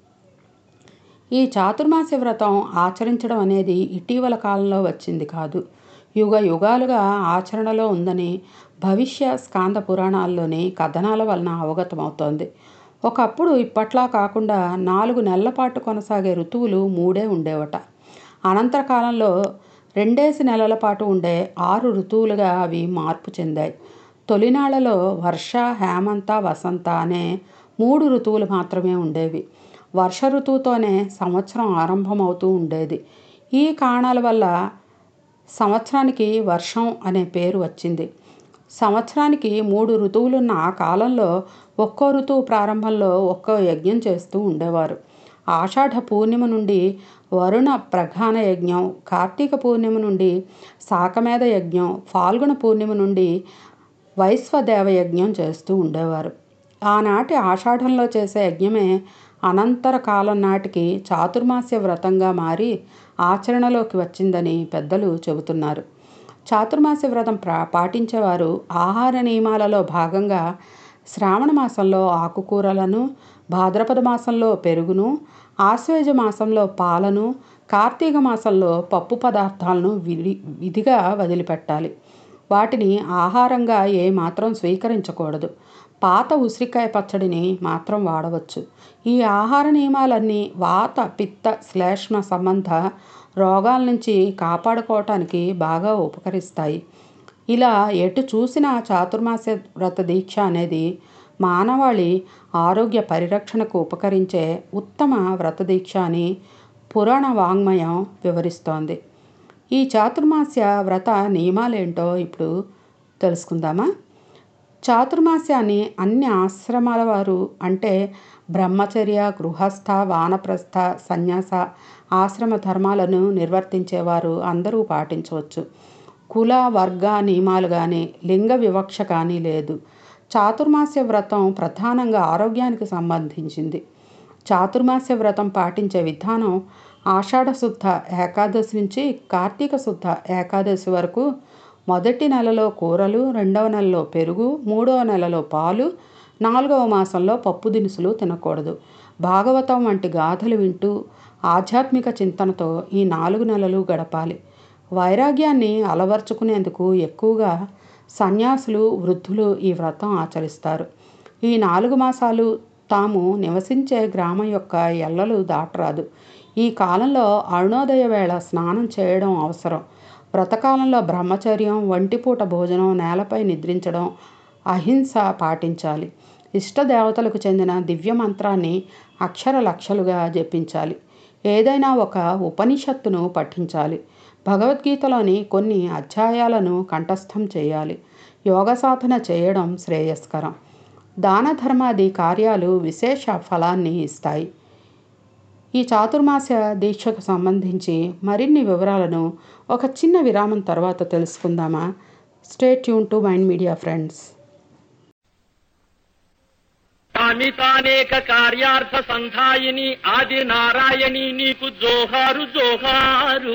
ఈ చాతుర్మాస్య వ్రతం ఆచరించడం అనేది ఇటీవల కాలంలో వచ్చింది కాదు. యుగ యుగాలుగా ఆచరణలో ఉందని భవిష్య స్కాంద పురాణాల్లోని కథనాల వలన అవగతమవుతోంది. ఒకప్పుడు ఇప్పట్లా కాకుండా నాలుగు నెలల పాటు కొనసాగే ఋతువులు మూడే ఉండేవట. అనంతర కాలంలో రెండేసి నెలల పాటు ఉండే ఆరు ఋతువులుగా అవి మార్పు చెందాయి. తొలినాళ్లలో వర్ష, హేమంత, వసంత అనే మూడు ఋతువులు మాత్రమే ఉండేవి. వర్ష ఋతువుతోనే సంవత్సరం ఆరంభమవుతూ ఉండేది. ఈ కారణాల వల్ల సంవత్సరానికి వర్షం అనే పేరు వచ్చింది. సంవత్సరానికి మూడు ఋతువులున్న ఆ కాలంలో ఒక్కో ఋతువు ప్రారంభంలో ఒక్కో యజ్ఞం చేస్తూ ఉండేవారు. ఆషాఢ పూర్ణిమ నుండి వరుణ ప్రధాన యజ్ఞం, కార్తీక పూర్ణిమ నుండి శాకమేధ యజ్ఞం, ఫాల్గుణ పూర్ణిమ నుండి వైశ్వదేవ యజ్ఞం చేస్తూ ఉండేవారు. ఆనాటి ఆషాఢంలో చేసే యజ్ఞమే అనంతర కాలం నాటికి చాతుర్మాస్య వ్రతంగా మారి ఆచరణలోకి వచ్చిందని పెద్దలు చెబుతున్నారు. చాతుర్మాస్య వ్రతం ప్రా పాటించేవారు ఆహార నియమాలలో భాగంగా శ్రావణ మాసంలో ఆకుకూరలను, భాద్రపద మాసంలో పెరుగును, ఆశ్వేజ మాసంలో పాలను, కార్తీక మాసంలో పప్పు పదార్థాలను విడి విధిగా వదిలిపెట్టాలి. వాటిని ఆహారంగా ఏమాత్రం స్వీకరించకూడదు. పాత ఉసిరికాయ పచ్చడిని మాత్రం వాడవచ్చు. ఈ ఆహార నియమాలన్నీ వాత, పిత్త, శ్లేష్మ సంబంధ రోగాల నుంచి కాపాడుకోవటానికి బాగా ఉపకరిస్తాయి. ఇలా ఎటు చూసినా చాతుర్మాస్య వ్రత దీక్ష అనేది మానవాళి ఆరోగ్య పరిరక్షణకు ఉపకరించే ఉత్తమ వ్రత దీక్ష అని పురాణ వాంగ్మయం వివరిస్తోంది. ఈ చాతుర్మాస్య వ్రత నియమాలేంటో ఇప్పుడు తెలుసుకుందామా? చాతుర్మాస్యాన్ని అన్ని ఆశ్రమాల వారు అంటే బ్రహ్మచర్య, గృహస్థ, వానప్రస్థ, సన్యాస ఆశ్రమ ధర్మాలను నిర్వర్తించేవారు అందరూ పాటించవచ్చు. కుల, వర్గ నియమాలు కానీ, లింగ వివక్ష కానీ లేదు. చాతుర్మాస్య వ్రతం ప్రధానంగా ఆరోగ్యానికి సంబంధించింది. చాతుర్మాస్య వ్రతం పాటించే విధానం ఆషాఢ శుద్ధ ఏకాదశి నుంచి కార్తీక శుద్ధ ఏకాదశి వరకు మొదటి నెలలో కూరలు, రెండవ నెలలో పెరుగు, మూడవ నెలలో పాలు, నాలుగవ మాసంలో పప్పు దినుసులు తినకూడదు. భాగవతం వంటి గాథలు వింటూ ఆధ్యాత్మిక చింతనతో ఈ నాలుగు నెలలు గడపాలి. వైరాగ్యాన్ని అలవర్చుకునేందుకు ఎక్కువగా సన్యాసులు, వృద్ధులు ఈ వ్రతం ఆచరిస్తారు. ఈ నాలుగు మాసాలు తాము నివసించే గ్రామం యొక్క ఎల్లలు దాటరాదు. ఈ కాలంలో అరుణోదయ వేళ స్నానం చేయడం అవసరం. వ్రతకాలంలో బ్రహ్మచర్యం, ఒంటిపూట భోజనం, నేలపై నిద్రించడం, అహింస పాటించాలి. ఇష్టదేవతలకు చెందిన దివ్య మంత్రాన్ని అక్షర లక్షలుగా జపించాలి. ఏదైనా ఒక ఉపనిషత్తును పఠించాలి. భగవద్గీతలోని కొన్ని అధ్యాయాలను కంఠస్థం చేయాలి. యోగ సాధన చేయడం శ్రేయస్కరం. దాన ధర్మాది కార్యాలు విశేష ఫలాన్ని ఇస్తాయి. ఈ చాతుర్మాస్య దీక్షకు సంబంధించి మరిన్ని వివరాలను ఒక చిన్న విరామం తర్వాత తెలుసుకుందామా? Stay tune to Mind Media friends. అమితానేక కార్యార్థ సంధాయిని ఆది నారాయణి నీకు జోహారు జోహారు.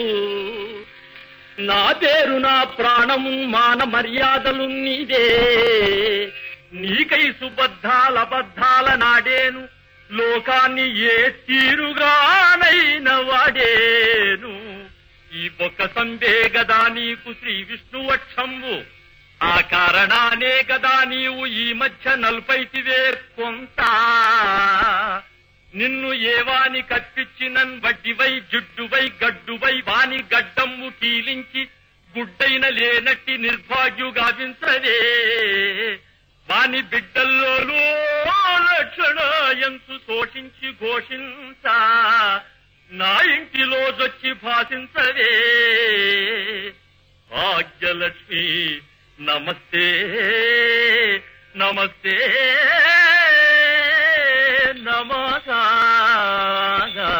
నా పేరు నా ప్రాణము మాన మర్యాదలు నీదే. నీకై సుబద్ధాల బద్ధాల నాడేను లోకాన్ని ఏ తీరుగానైన వాడేను. ఈ బొక్క సంబే గదా నీకు శ్రీ విష్ణువక్షంబు. ఆ కారణానే గదా నీవు ఈ మధ్య నల్పైతివే కొంత. నిన్ను ఏవాని కప్పించినన్ వడ్డివై జుడ్డువై గడ్డువై వాని గడ్డమ్ము కీలించి గుడ్డైన లేనట్టి నిర్భాగ్యుగావించదే. వాని బిడ్డల్లో క్షణాయంతు శోషించి ఘోషించ నా ఇంటిలోజొచ్చి భాషించవే భాగ్యలక్ష్మి నమస్తే నమస్తే నమస్కారం.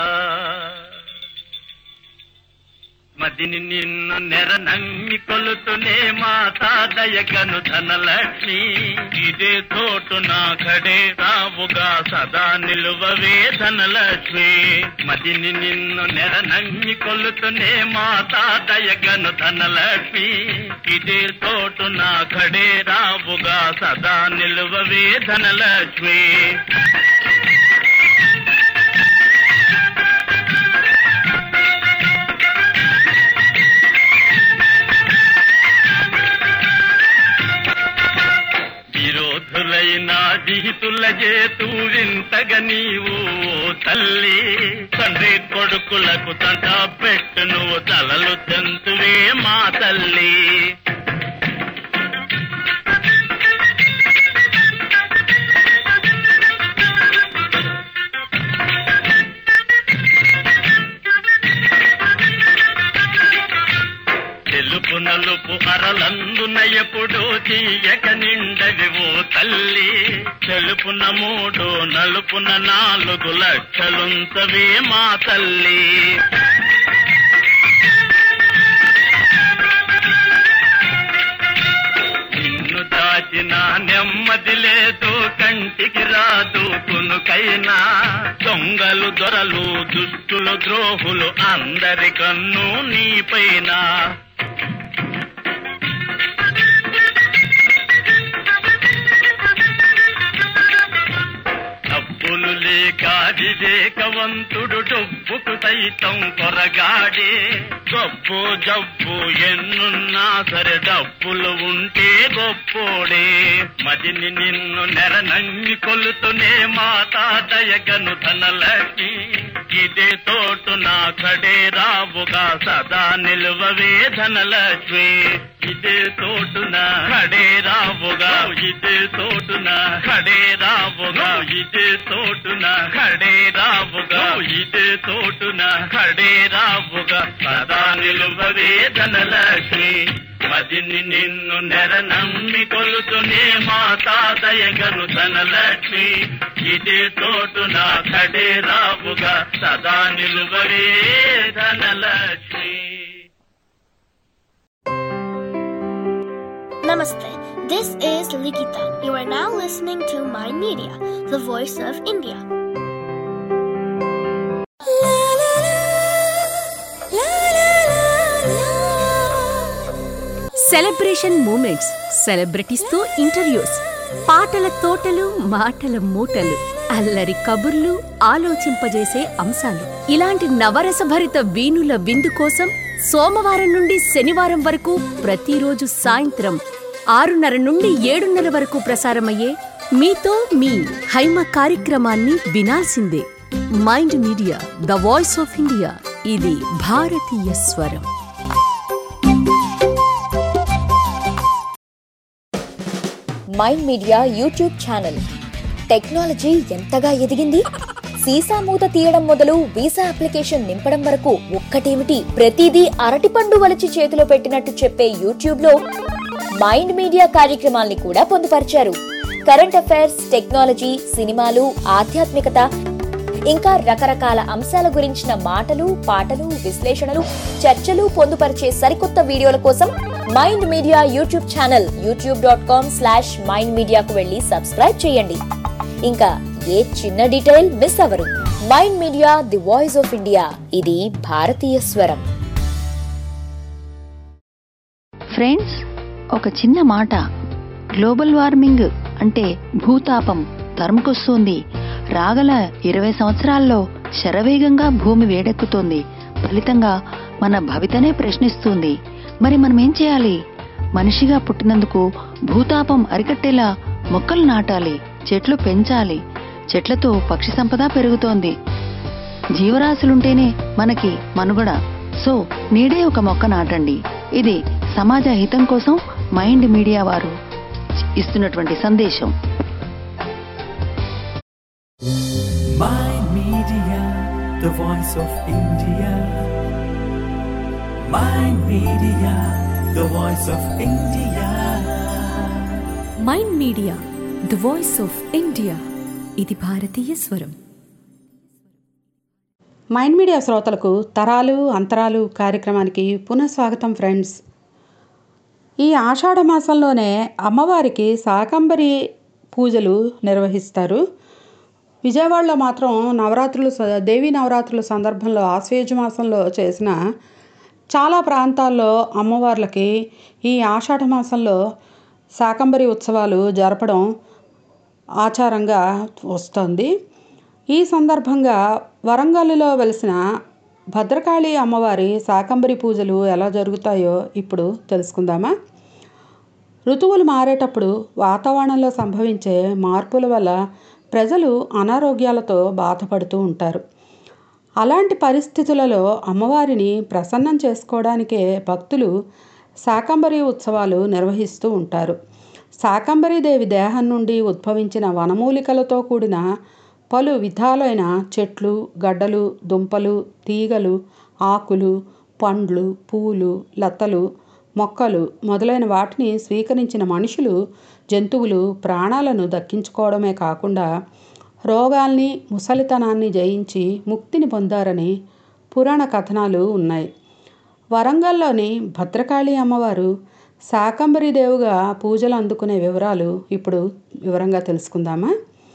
మదిని నిన్ను నెర నమ్మి కొలుతునే మాతా దయగను ధనలక్ష్మి ఇదే తోటు నా కడే రావుగా సదా నిలువవే ధనలక్ష్మి. మదిని నిన్ను నెర నమ్మి కొలుతునే మాతా దయగను ధనలక్ష్మి ఇదే తోటు నా కడే రావుగా సదా నిలువవే ధనలక్ష్మి. విరోధులైన దిహితుల చేతూ వింతగా నీవు తల్లి తండ్రి కొడుకులకు తంట పెట్టు నువ్వు తలలు తెంతువే మా తల్లి. తెలుపు నలుపు అరలందున ఎప్పుడు తీయక నిండవివో తల్లి తెలుపున మూడు నలుపున నాలుగు లక్షలుంచవే మా తల్లి. నిన్ను దాచిన నెమ్మది లేదు కంటికి రాదు కునుకైనా దొంగలు దొరలు దుష్టులు ద్రోహులు అందరి కన్ను నీపైన. డబ్బులు లేక వివేకవంతుడు డబ్బుకు సైతం కొరగాడే గొప్ప జబ్బు ఎన్నున్నా సరే డబ్బులు ఉంటే గొప్పోడే. మదిని నిన్ను నెర నమ్మి కొలుతునే మాతా దయగను ధనలక్ష్మి ఇదే తోటు నా కడే రావుగా సదా నిలువవే ధనలక్ష్మి. ఇదే తోటున కడే రావుగా ఇదే తోటున కడే రావుగా ఇదే తోటున కడే రావుగా ఇదే తోటున కడే రావుగా సదా నిలువవే ధనలక్ష్మి. మదిని నిన్ను నెర నమ్మి కొలుతునే మాతా దయగను ధనలక్ష్మి ఇదే తోటున కడే రావుగా సదా నిలువవే Dhanalakshmi. Namaste. This is Likita. You are now listening to Mind Media, the voice of India. Celebration moments, సెలబ్రిటీస్తో ఇంటర్వ్యూస్, పాటల తోటలు మాటల మూటలు, అల్లరి కబుర్లు, ఆలోచింపజేసే అంశాలు, ఇలాంటి నవరసభరిత వీణుల విందు కోసం సోమవారం నుండి శనివారం వరకు ప్రతిరోజు సాయంత్రం ఆరున్నర నుండి ఏడున్నర వరకు ప్రసారమయ్యే మీతో మీ హైమ కార్యక్రమాన్ని వినాల్సిందే. Mind Media, the voice of India. ఇది భారతీయ స్వరం. Mind Media YouTube channel. Technology ఎంతగా ఎదిగింది, సీసా మూత తీయడం మొదలు వీసా అప్లికేషన్ నింపడం వరకు ఒక్కటేమిటి ప్రతిదీ అరటిపండు వలిచి చేతిలో పెట్టినట్టు చెప్పే యూట్యూబ్ లో మైండ్ మీడియా కార్యక్రమాల్ని కూడా పొందుపరిచారు. కరెంట్ అఫైర్స్, టెక్నాలజీ, సినిమాలు, ఆధ్యాత్మికత, ఇంకా రకరకాల అంశాల గురించిన మాటలు, పాటలు, విశ్లేషణలు, చర్చలు పొందుపరిచే సరికొత్త వీడియోల కోసం Mind Media YouTube channel YouTube dot com slash Mind మీడియాకు వెళ్లి సబ్స్క్రైబ్ చేయండి. ఇంకా ఏ చిన్న డీటెయిల్ మిస్ అవ్వరు. మైండ్ media, the voice of India. ఇది భారతీయ స్వరం. ఫ్రెండ్స్, ఒక చిన్న మాట. గ్లోబల్ వార్మింగ్ అంటే భూతాపం తరుముకొస్తోంది. రాగల ఇరవై సంవత్సరాల్లో శరవేగంగా భూమి వేడెక్కుతోంది. ఫలితంగా మన భవితనే ప్రశ్నిస్తుంది. మరి మనమేం చేయాలి? మనిషిగా పుట్టినందుకు భూతాపం అరికట్టేలా మొక్కలు నాటాలి, చెట్లు పెంచాలి. చెట్లతో పక్షి సంపద పెరుగుతోంది. జీవరాశులుంటేనే మనకి మనుగడ. సో నీడే ఒక మొక్క నాటండి. ఇది సమాజ హితం కోసం మైండ్ మీడియా వారు ఇస్తున్నటువంటి సందేశం. Mind Media, the voice of India. Mind Media, the voice of India. Mind Media the voice of India. ఇది భారతీయ స్వరం. మైండ్ మీడియా శ్రోతలకు తరాలు అంతరాలు కార్యక్రమానికి పునఃస్వాగతం ఫ్రెండ్స్. ఈ ఆషాఢ మాసంలోనే అమ్మవారికి శాకంబరి పూజలు నిర్వహిస్తారు. విజయవాడలో మాత్రం నవరాత్రులు దేవీ నవరాత్రుల సందర్భంలో ఆశ్వేజ మాసంలో చేసిన చాలా ప్రాంతాల్లో అమ్మవార్లకి ఈ ఆషాఢ మాసంలో శాకంబరి ఉత్సవాలు జరపడం ఆచారంగా వస్తుంది. ఈ సందర్భంగా వరంగల్లో వెలిసిన భద్రకాళి అమ్మవారి శాకంబరి పూజలు ఎలా జరుగుతాయో ఇప్పుడు తెలుసుకుందామా. ఋతువులు మారేటప్పుడు వాతావరణంలో సంభవించే మార్పుల వల్ల ప్రజలు అనారోగ్యాలతో బాధపడుతూ ఉంటారు. అలాంటి పరిస్థితులలో అమ్మవారిని ప్రసన్నం చేసుకోవడానికే భక్తులు శాకంబరి ఉత్సవాలు నిర్వహిస్తూ ఉంటారు. శాకంబరి దేవి దేహం నుండి ఉద్భవించిన వనమూలికలతో కూడిన పలు విధాలైన చెట్లు, గడ్డలు, దుంపలు, తీగలు, ఆకులు, పండ్లు, పూలు, లతలు, మొక్కలు మొదలైన వాటిని స్వీకరించిన మనుషులు, జంతువులు ప్రాణాలను దక్కించుకోవడమే కాకుండా రోగాల్ని, ముసలితనాన్ని జయించి ముక్తిని పొందారని పురాణ కథనాలు ఉన్నాయి. వరంగల్లోని భద్రకాళి అమ్మవారు శాకంబరి దేవుగా పూజలు అందుకునే వివరాలు ఇప్పుడు వివరంగా తెలుసుకుందామా.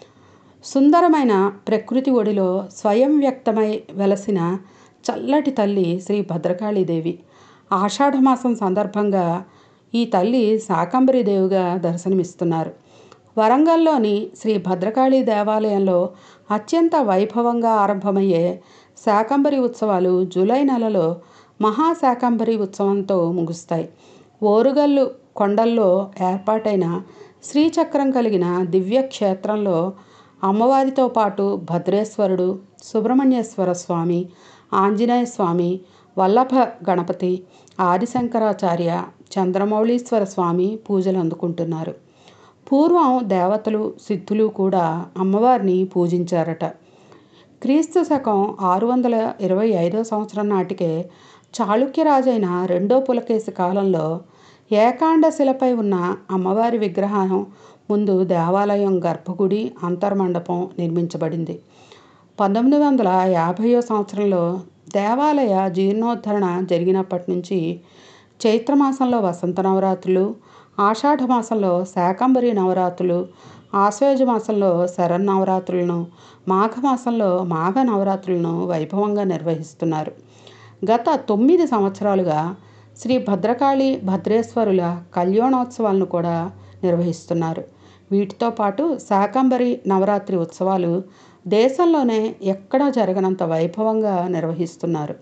సుందరమైన ప్రకృతి ఒడిలో స్వయం వ్యక్తమై వెలసిన చల్లటి తల్లి శ్రీ భద్రకాళీదేవి. ఆషాఢమాసం సందర్భంగా ఈ తల్లి శాకంబరి దేవుగా దర్శనమిస్తున్నారు. వరంగల్లోని శ్రీ భద్రకాళి దేవాలయంలో అత్యంత వైభవంగా ఆరంభమయ్యే శాకంబరి ఉత్సవాలు జూలై నెలలో మహాశాకంబరి ఉత్సవంతో ముగుస్తాయి. ఓరుగల్లు కొండల్లో ఏర్పాటైన శ్రీచక్రం కలిగిన దివ్య క్షేత్రంలో అమ్మవారితో పాటు భద్రేశ్వరుడు, సుబ్రహ్మణ్యేశ్వర స్వామి, ఆంజనేయ స్వామి, వల్లభ గణపతి, ఆదిశంకరాచార్య, చంద్రమౌళీశ్వర స్వామి పూజలు అందుకుంటున్నారు. పూర్వం దేవతలు, సిద్ధులు కూడా అమ్మవారిని పూజించారట. క్రీస్తు శకం ఆరు వందల ఇరవై ఐదో సంవత్సరం నాటికే చాళుక్యరాజైన రెండో పులకేశి కాలంలో ఏకాండ శిలపై ఉన్న అమ్మవారి విగ్రహం ముందు దేవాలయం గర్భగుడి, అంతర్మండపం నిర్మించబడింది. పంతొమ్మిది వందల యాభైయో సంవత్సరంలో దేవాలయ జీర్ణోద్ధరణ జరిగినప్పటి నుంచి చైత్రమాసంలో వసంత నవరాత్రులు, ఆషాఢ మాసంలో శాకంబరి నవరాత్రులు, ఆశ్వేజ మాసంలో శరన్నవరాత్రులను, మాఘమాసంలో మాఘ నవరాత్రులను వైభవంగా నిర్వహిస్తున్నారు. గత తొమ్మిది సంవత్సరాలుగా శ్రీ భద్రకాళి, భద్రేశ్వరుల కళ్యాణోత్సవాలను కూడా నిర్వహిస్తున్నారు. వీటితో పాటు శాకంబరి నవరాత్రి ఉత్సవాలు దేశంలోనే ఎక్కడా జరగనంత వైభవంగా నిర్వహిస్తున్నారు.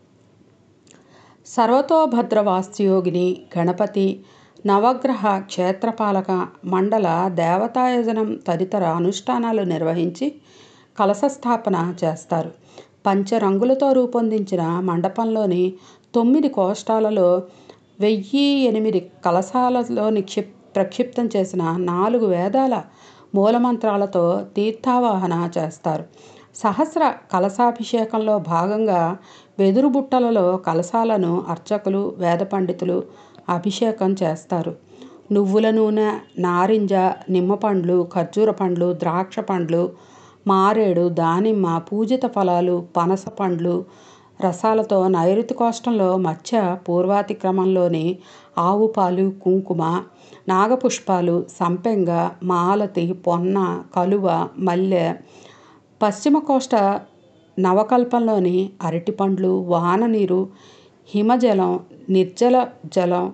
సర్వతోభద్ర వాస్తుయోగిని గణపతి, నవగ్రహ క్షేత్రపాలక మండల దేవతాయజనం తదితర అనుష్ఠానాలు నిర్వహించి కలశస్థాపన చేస్తారు. పంచరంగులతో రూపొందించిన మండపంలోని తొమ్మిది కోష్టాలలో వెయ్యి ఎనిమిది కలశాలలో నిక్షిప్ ప్రక్షిప్తం చేసిన నాలుగు వేదాల మూలమంత్రాలతో తీర్థావాహన చేస్తారు. సహస్ర కలశాభిషేకంలో భాగంగా వెదురు బుట్టలలో కలశాలను అర్చకులు, వేద పండితులు అభిషేకం చేస్తారు. నువ్వుల నూనె, నారింజ, నిమ్మ పండ్లు, ఖర్జూర పండ్లు, ద్రాక్ష పండ్లు, మారేడు, దానిమ్మ, పూజిత ఫలాలు, పనస పండ్లు రసాలతో నైరుతి కోష్టంలో మధ్య పూర్వాతిక్రమంలోని ఆవు పాలు, కుంకుమ, నాగపుష్పాలు, సంపెంగ, మాలతి, పొన్న, కలువ, మల్లె, పశ్చిమ కోష్ట నవకల్పంలోని అరటిపండ్లు, వాననీరు, హిమజలం, నిర్జల జలం,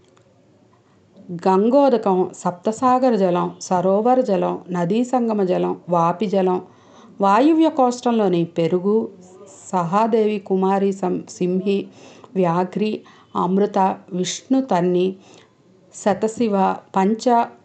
గంగోదకం, సప్తసాగర జలం, సరోవర జలం, నదీ సంగమ జలం, వాపి జలం, వాయువ్య కోష్టంలోని పెరుగు, సహాదేవి కుమారి సం సింహి, వ్యాఘ్రి, అమృత, విష్ణు తన్ని, శతశివ, పంచ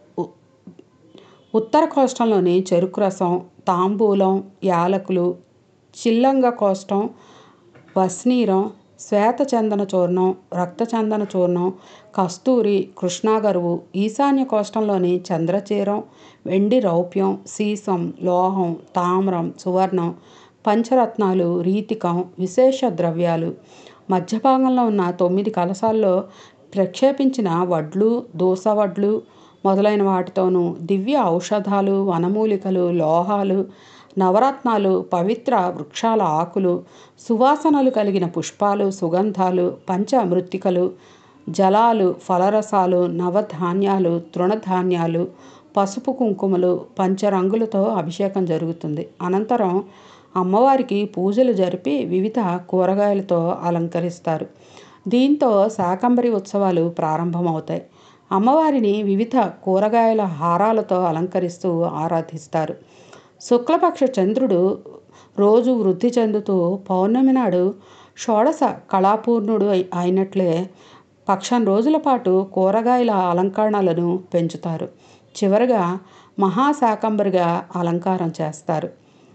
ఉత్తర కోష్టంలోని చెరుకు రసం, తాంబూలం, యాలకులు, చిల్లంగ కోష్టం, వస్నీరం, శ్వేతచందన చూర్ణం, రక్తచందన చూర్ణం, కస్తూరి, కృష్ణాగరువు, ఈశాన్య కోష్టంలోని చంద్రచీరం, వెండి రౌప్యం, సీసం, లోహం, తామ్రం, సువర్ణం, పంచరత్నాలు, రీతికం, విశేష ద్రవ్యాలు, మధ్యభాగంలో ఉన్న తొమ్మిది కలశాల్లో ప్రక్షేపించిన వడ్లు, దూసవడ్లు మొదలైన వాటితోనూ దివ్య ఔషధాలు, వనమూలికలు, లోహాలు, నవరత్నాలు, పవిత్ర వృక్షాల ఆకులు, సువాసనలు కలిగిన పుష్పాలు, సుగంధాలు, పంచ మృత్తికలు, జలాలు, ఫలరసాలు, నవధాన్యాలు, తృణధాన్యాలు, పసుపు కుంకుమలు, పంచరంగులతో అభిషేకం జరుగుతుంది. అనంతరం అమ్మవారికి పూజలు జరిపి వివిధ కూరగాయలతో అలంకరిస్తారు. దీంతో శాకంబరి ఉత్సవాలు ప్రారంభమవుతాయి. అమ్మవారిని వివిధ కూరగాయల హారాలతో అలంకరిస్తూ ఆరాధిస్తారు. శుక్లపక్ష చంద్రుడు రోజు వృద్ధి చెందుతూ పౌర్ణమి నాడు షోడశ కళాపూర్ణుడు అయినట్లే పక్షం రోజుల పాటు కూరగాయల అలంకరణలను పెంచుతారు. చివరగా మహాశాకంబరిగా అలంకారం చేస్తారు.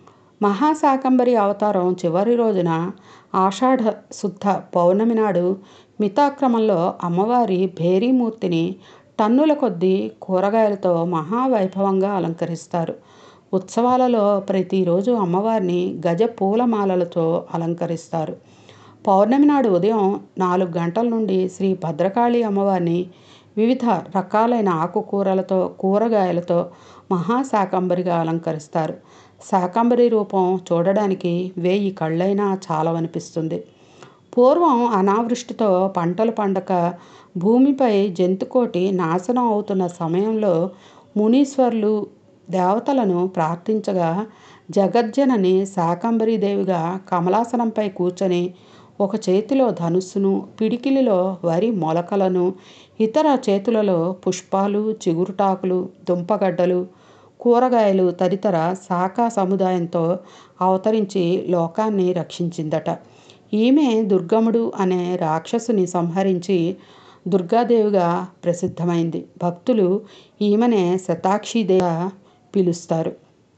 మహాశాకంబరి అవతారం చివరి రోజున ఆషాఢ శుద్ధ పౌర్ణమి నాడు మితాక్రమంలో అమ్మవారి భేరీమూర్తిని టన్నుల కొద్దీ కూరగాయలతో మహావైభవంగా అలంకరిస్తారు. ఉత్సవాలలో ప్రతిరోజు అమ్మవారిని గజ పూలమాలలతో అలంకరిస్తారు. పౌర్ణమి నాడు ఉదయం నాలుగు గంటల నుండి శ్రీ భద్రకాళి అమ్మవారిని వివిధ రకాలైన ఆకుకూరలతో, కూరగాయలతో మహాశాకంబరిగా అలంకరిస్తారు. శాకంబరి రూపం చూడడానికి వేయి కళ్ళైనా చాలవనిపిస్తుంది. పూర్వం అనావృష్టితో పంటలు పండక భూమిపై జంతుకోటి నాశనం అవుతున్న సమయంలో మునీశ్వర్లు దేవతలను ప్రార్థించగా జగజ్జనని శాకంబరీదేవిగా కమలాసనంపై కూర్చొని ఒక చేతిలో ధనుస్సును, పిడికిలిలో వరి మొలకలను, ఇతర చేతులలో పుష్పాలు, చిగురుటాకులు, దుంపగడ్డలు, కూరగాయలు తదితర శాఖా సముదాయంతో అవతరించి లోకాన్ని రక్షించిందట. ఈమె దుర్గముడు అనే రాక్షసుని సంహరించి దుర్గాదేవిగా ప్రసిద్ధమైంది. భక్తులు ఈమెనే శతాక్షిదేవిగా పిలుస్తారు.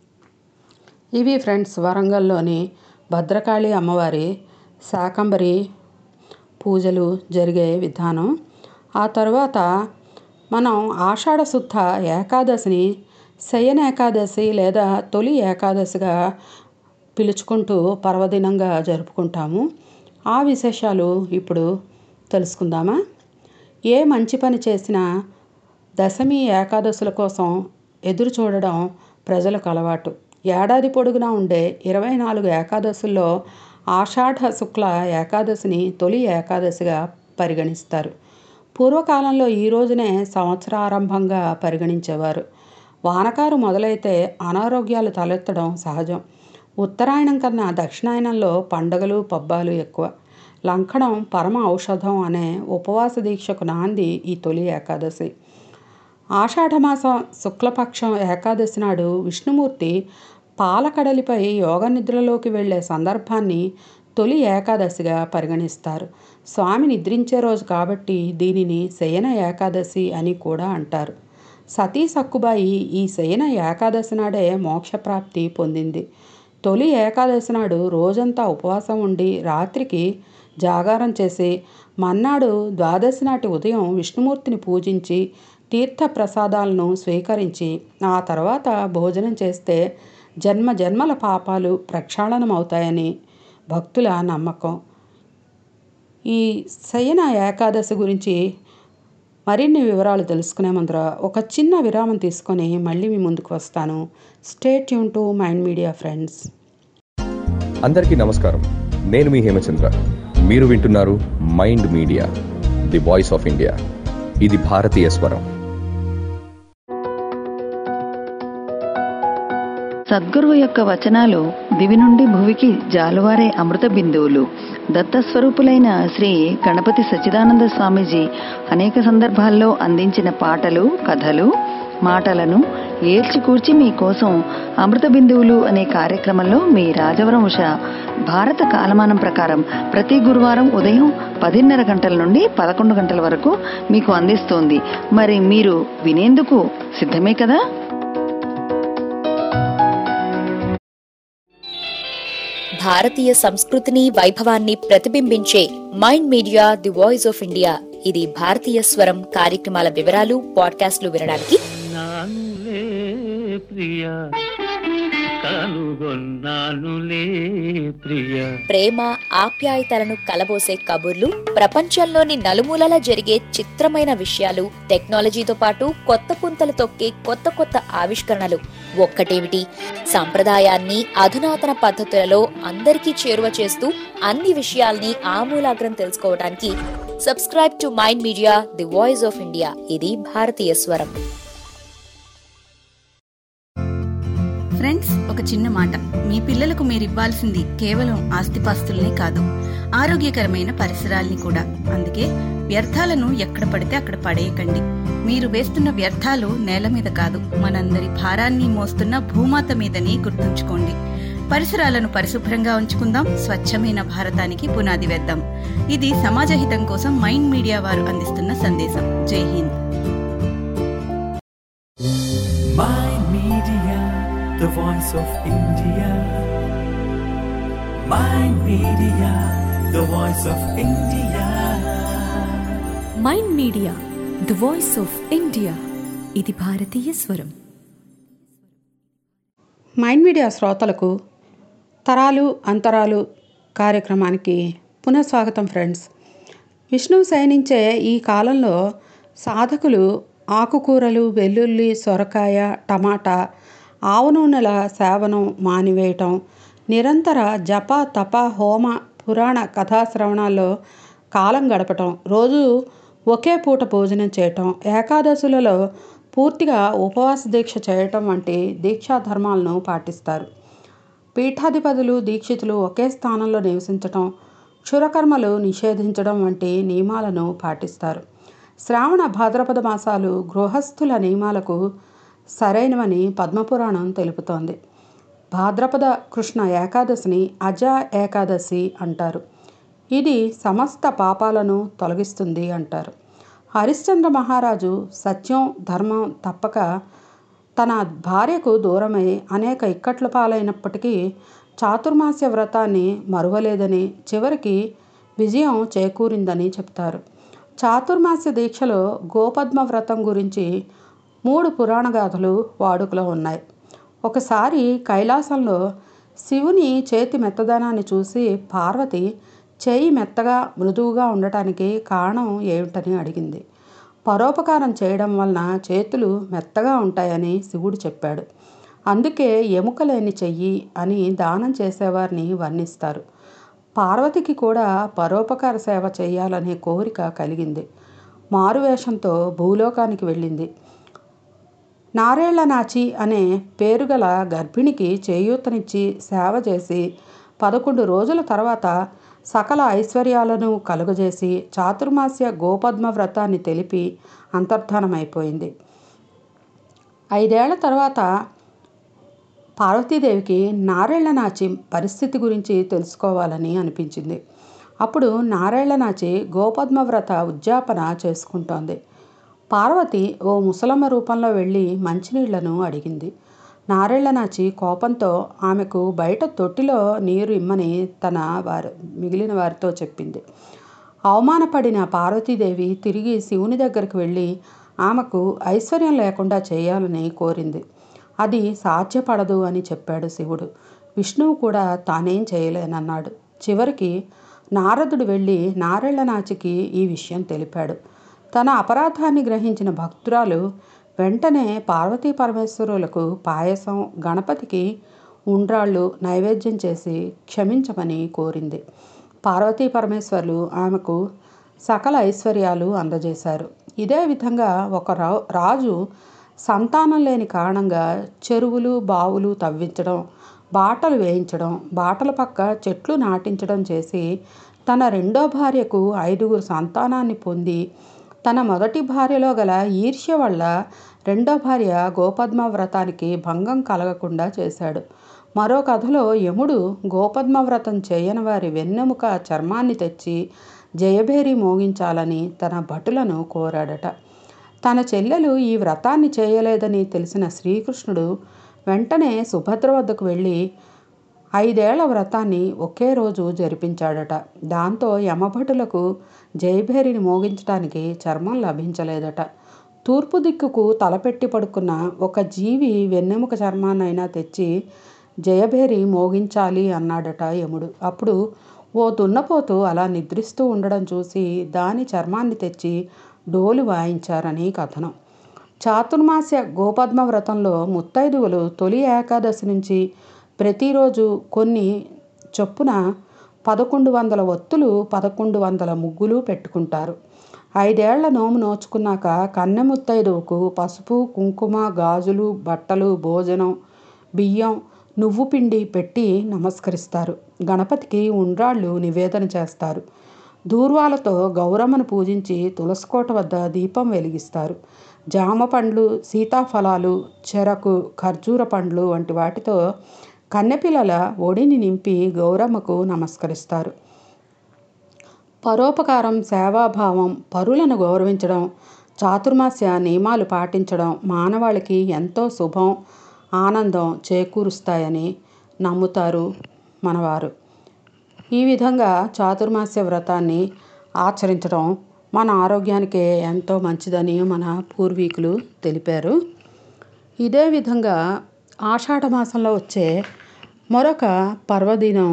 ఇవి ఫ్రెండ్స్ వరంగల్లోని భద్రకాళి అమ్మవారి శాకంబరి పూజలు జరిగే విధానం. ఆ తర్వాత మనం ఆషాఢ శుద్ధ ఏకాదశిని శయన ఏకాదశి లేదా తొలి ఏకాదశిగా పిలుచుకుంటూ పర్వదినంగా జరుపుకుంటాము. ఆ విశేషాలు ఇప్పుడు తెలుసుకుందామా? ఏ మంచి పని చేసినా దశమి ఏకాదశుల కోసం ఎదురు చూడడం ప్రజలకు అలవాటు. ఏడాది పొడుగునా ఉండే ఇరవై నాలుగు ఏకాదశుల్లో ఆషాఢ శుక్ల ఏకాదశిని తొలి ఏకాదశిగా పరిగణిస్తారు. పూర్వకాలంలో ఈ రోజునే సంవత్సరారంభంగా పరిగణించేవారు. వానకారు మొదలైతే అనారోగ్యాలు తలెత్తడం సహజం. ఉత్తరాయణం కన్నా దక్షిణాయనంలో పండగలు, పబ్బాలు ఎక్కువ. లంకణం పరమ ఔషధం అనే ఉపవాస దీక్షకు నాంది ఈ తొలి ఏకాదశి. ఆషాఢమాసం శుక్లపక్షం ఏకాదశి నాడు విష్ణుమూర్తి పాలకడలిపై యోగ నిద్రలోకి వెళ్లే సందర్భాన్ని తొలి ఏకాదశిగా పరిగణిస్తారు. స్వామి నిద్రించే రోజు కాబట్టి దీనిని శయన ఏకాదశి అని కూడా అంటారు. సతీ సక్కుబాయి ఈ శయన ఏకాదశి నాడే మోక్షప్రాప్తి పొందింది. తొలి ఏకాదశి నాడు రోజంతా ఉపవాసం ఉండి రాత్రికి జాగారం చేసి మన్నాడు ద్వాదశి నాటి ఉదయం విష్ణుమూర్తిని పూజించి తీర్థ ప్రసాదాలను స్వీకరించి ఆ తర్వాత భోజనం చేస్తే జన్మ జన్మల పాపాలు ప్రక్షాళనమవుతాయని భక్తుల నమ్మకం. ఈ శయన ఏకాదశి గురించి మరిన్ని వివరాలు తెలుసుకునే ముందర ఒక చిన్న విరామం తీసుకొని మళ్ళీ మీ ముందుకు వస్తాను. Stay tune to Mind Media friends. అందరికీ నమస్కారం. నేను మీ హేమచంద్ర. మీరు వింటున్నారు Mind media, the voice of India. ఇది భారతీయ స్వరం. సద్గురువు యొక్క వచనాలు దివి నుండి భువికి జాలువారే అమృత బిందువులు. దత్తస్వరూపులైన శ్రీ గణపతి సచ్చిదానంద స్వామీజీ అనేక సందర్భాల్లో అందించిన పాటలు, కథలు, మాటలను ఏల్చికూర్చి మీకోసం అమృత బిందువులు అనే కార్యక్రమంలో మీ రాజవరం ఉష భారత కాలమానం ప్రకారం ప్రతి గురువారం ఉదయం పదిన్నర గంటల నుండి పదకొండు గంటల వరకు మీకు అందిస్తోంది. మరి మీరు వినేందుకు సిద్ధమే కదా? భారతీయ సంస్కృతిని వైభవాన్ని ప్రతిబింబించే Mind media the voice of India. ఇది భారతీయ స్వరం కార్యక్రమాల వివరాలు పాడ్కాస్ట్లు వినడానికి నానులే ప్రియా కనుగొన్నానులే ప్రియా. ప్రేమ ఆప్యాయతలను కలబోసే కబుర్లు, ప్రపంచంలోని నలుమూలలా జరిగే చిత్రమైన విషయాలు, టెక్నాలజీతో పాటు కొత్త పుంతలు తొక్కే కొత్త కొత్త ఆవిష్కరణలు. ఒక్కటేమిటి, సంప్రదాయాన్ని అధునాతన పద్ధతులలో అందరికీ చేరువ చేస్తూ అన్ని విషయాల్ని ఆమూలాగ్రం తెలుసుకోవడానికి subscribe to Mind media the voice of India. ఇది భారతీయ స్వరం. ఫ్రెండ్స్, ఒక చిన్న మాట. మీ పిల్లలకు మీరు ఇవ్వాల్సింది కేవలం ఆస్తిపాస్తుల్నే కాదు, ఆరోగ్యకరమైన పరిసరాల్ని కూడా. అందుకే వ్యర్థాలను ఎక్కడ పడితే అక్కడ పడేయకండి. మీరు వేస్తున్న వ్యర్థాలు నేల మీద కాదు, మనందరి భారాన్ని మోస్తున్న భూమాత మీదని గుర్తుంచుకోండి. పరిసరాలను పరిశుభ్రంగా ఉంచుకుందాం, స్వచ్ఛమైన భారతానికి పునాది వేద్దాం. ఇది సమాజ హితం కోసం మైండ్ మీడియా వారు అందిస్తున్న సందేశం. జై Hind. The voice of India. Mind Media, the voice of India. Mind Media, the voice of India. ఇది భారతీయ స్వరం. మైండ్ మీడియా శ్రోతలకు తరాలు అంతరాలు కార్యక్రమానికి పునఃస్వాగతం ఫ్రెండ్స్. విష్ణువు శయనించే ఈ కాలంలో సాధకులు ఆకుకూరలు, వెల్లుల్లి, సొరకాయ, టమాటా, ఆవ నూనెల సేవనం మానివేయటం, నిరంతర జప తప హోమ పురాణ కథాశ్రవణాల్లో కాలం గడపటం, రోజు ఒకే పూట భోజనం చేయటం, ఏకాదశులలో పూర్తిగా ఉపవాస దీక్ష చేయటం వంటి దీక్షా ధర్మాలను పాటిస్తారు. పీఠాధిపతులు, దీక్షితులు ఒకే స్థానంలో నివసించటం, క్షురకర్మలు నిషేధించడం వంటి నియమాలను పాటిస్తారు. శ్రావణ భాద్రపద మాసాలు గృహస్థుల నియమాలకు సరైనవని పద్మపురాణం తెలుపుతోంది. భాద్రపద కృష్ణ ఏకాదశిని అజ ఏకాదశి అంటారు. ఇది సమస్త పాపాలను తొలగిస్తుంది అంటారు. హరిశ్చంద్ర మహారాజు సత్యం ధర్మం తప్పక తన భార్యకు దూరమై అనేక ఇక్కట్ల పాలైనప్పటికీ చాతుర్మాస్య వ్రతాన్ని మరువలేదని, చివరికి విజయం చేకూరిందని చెప్తారు. చాతుర్మాస్య దీక్షలో గోపద్మ వ్రతం గురించి మూడు పురాణ గాథలు వాడుకలో ఉన్నాయి. ఒకసారి కైలాసంలో శివుని చేతి మెత్తదనాన్ని చూసి పార్వతి చేయి మెత్తగా మృదువుగా ఉండటానికి కారణం ఏమిటని అడిగింది. పరోపకారం చేయడం వలన చేతులు మెత్తగా ఉంటాయని శివుడు చెప్పాడు. అందుకే ఎముక లేని చెయ్యి అని దానం చేసేవారిని వర్ణిస్తారు. పార్వతికి కూడా పరోపకార సేవ చేయాలనే కోరిక కలిగింది. మారువేషంతో భూలోకానికి వెళ్ళింది. నారేళ్ల నాచి అనే పేరుగల గర్భిణికి చేయూతనిచ్చి సేవ చేసి పదకొండు రోజుల తర్వాత సకల ఐశ్వర్యాలను కలుగజేసి చాతుర్మాస్య గోపద్మ వ్రతాన్ని తెలిపి అంతర్ధానమైపోయింది. ఐదేళ్ల తర్వాత పార్వతీదేవికి నారేళ్ల నాచి పరిస్థితి గురించి తెలుసుకోవాలని అనిపించింది. అప్పుడు నారేళ్ల నాచి గోపద్మ వ్రత ఉద్యాపన చేసుకుంటోంది. పార్వతి ఓ ముసలమ్మ రూపంలో వెళ్ళి మంచినీళ్లను అడిగింది. నారేళ్ల నాచి కోపంతో ఆమెకు బయట తొట్టిలో నీరు ఇమ్మని తన వారి మిగిలిన వారితో చెప్పింది. అవమానపడిన పార్వతీదేవి తిరిగి శివుని దగ్గరికి వెళ్ళి ఆమెకు ఐశ్వర్యం లేకుండా చేయాలని కోరింది. అది సాధ్యపడదు అని చెప్పాడు శివుడు. విష్ణువు కూడా తానేం చేయలేనన్నాడు. చివరికి నారదుడు వెళ్ళి నారేళ్ల నాచికి ఈ విషయం తెలిపాడు. తన అపరాధాన్ని గ్రహించిన భక్తురాలు వెంటనే పార్వతీ పరమేశ్వరులకు పాయసం, గణపతికి ఉండ్రాళ్ళు నైవేద్యం చేసి క్షమించమని కోరింది. పార్వతీ పరమేశ్వరులు ఆమెకు సకల ఐశ్వర్యాలు అందజేశారు. ఇదే విధంగా ఒక రాజు సంతానం లేని కారణంగా చెరువులు, బావులు తవ్వించడం, బాటలు వేయించడం, బాటల పక్క చెట్లు నాటించడం చేసి తన రెండో భార్యకు ఐదుగురు సంతానాన్ని పొంది తన మొదటి భార్యలో గల ఈర్ష్య వల్ల రెండో భార్య గోపద్మ వ్రతానికి భంగం కలగకుండా చేశాడు. మరో కథలో యముడు గోపద్మ వ్రతం చేయని వారి వెన్నెముక చర్మాన్ని తెచ్చి జయభేరి మోగించాలని తన భటులను కోరాడట. తన చెల్లెలు ఈ వ్రతాన్ని చేయలేదని తెలిసిన శ్రీకృష్ణుడు వెంటనే సుభద్ర వద్దకు వెళ్ళి ఐదేళ్ల వ్రతాన్ని ఒకే రోజు జరిపించాడట. దాంతో యమభటులకు జయభేరిని మోగించడానికి చర్మం లభించలేదట. తూర్పు దిక్కుకు తలపెట్టి పడుకున్న ఒక జీవి వెన్నెముక చర్మాన్నైనా తెచ్చి జయభేరి మోగించాలి అన్నాడట యముడు. అప్పుడు ఓ దున్నపోతు అలా నిద్రిస్తూ ఉండడం చూసి దాని చర్మాన్ని తెచ్చి డోలు వాయించారని కథనం. చాతుర్మాస్య గోపద్మ వ్రతంలో ముత్తైదువులు తొలి ఏకాదశి నుంచి ప్రతిరోజు కొన్ని చొప్పున పదకొండు వందల ఒత్తులు పదకొండు వందల ముగ్గులు పెట్టుకుంటారు. ఐదేళ్ల నోము నోచుకున్నాక కన్నె ముత్తైదువుకు పసుపు, కుంకుమ, గాజులు, బట్టలు, భోజనం, బియ్యం, నువ్వు పిండి పెట్టి నమస్కరిస్తారు. గణపతికి ఉండ్రాళ్ళు నివేదన చేస్తారు. దూర్వాలతో గౌరమ్మను పూజించి తులసికోట వద్ద దీపం వెలిగిస్తారు. జామ పండ్లు, సీతాఫలాలు, చెరకు, ఖర్జూర పండ్లు వంటి వాటితో కన్నెపిల్లల ఒడిని నింపి గౌరమ్మకు నమస్కరిస్తారు. పరోపకారం, సేవాభావం, పరులను గౌరవించడం, చాతుర్మాస్య నియమాలు పాటించడం మానవాళికి ఎంతో శుభం, ఆనందం చేకూరుస్తాయని నమ్ముతారు మనవారు. ఈ విధంగా చాతుర్మాస్య వ్రతాన్ని ఆచరించడం మన ఆరోగ్యానికే ఎంతో మంచిదని మన పూర్వీకులు తెలిపారు. ఇదే విధంగా ఆషాఢ మాసంలో వచ్చే మరొక పర్వదినం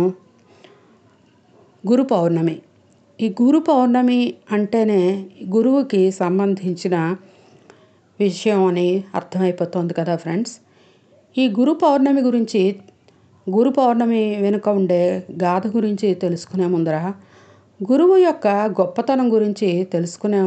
గురు పౌర్ణమి. ఈ గురు పౌర్ణమి అంటేనే గురువుకి సంబంధించిన విషయం అని అర్థమైపోతుంది కదా ఫ్రెండ్స్. ఈ గురు పౌర్ణమి గురించి, గురు పౌర్ణమి వెనుక ఉండే గాథ గురించి తెలుసుకునే ముందర గురువు యొక్క గొప్పతనం గురించి తెలుసుకునే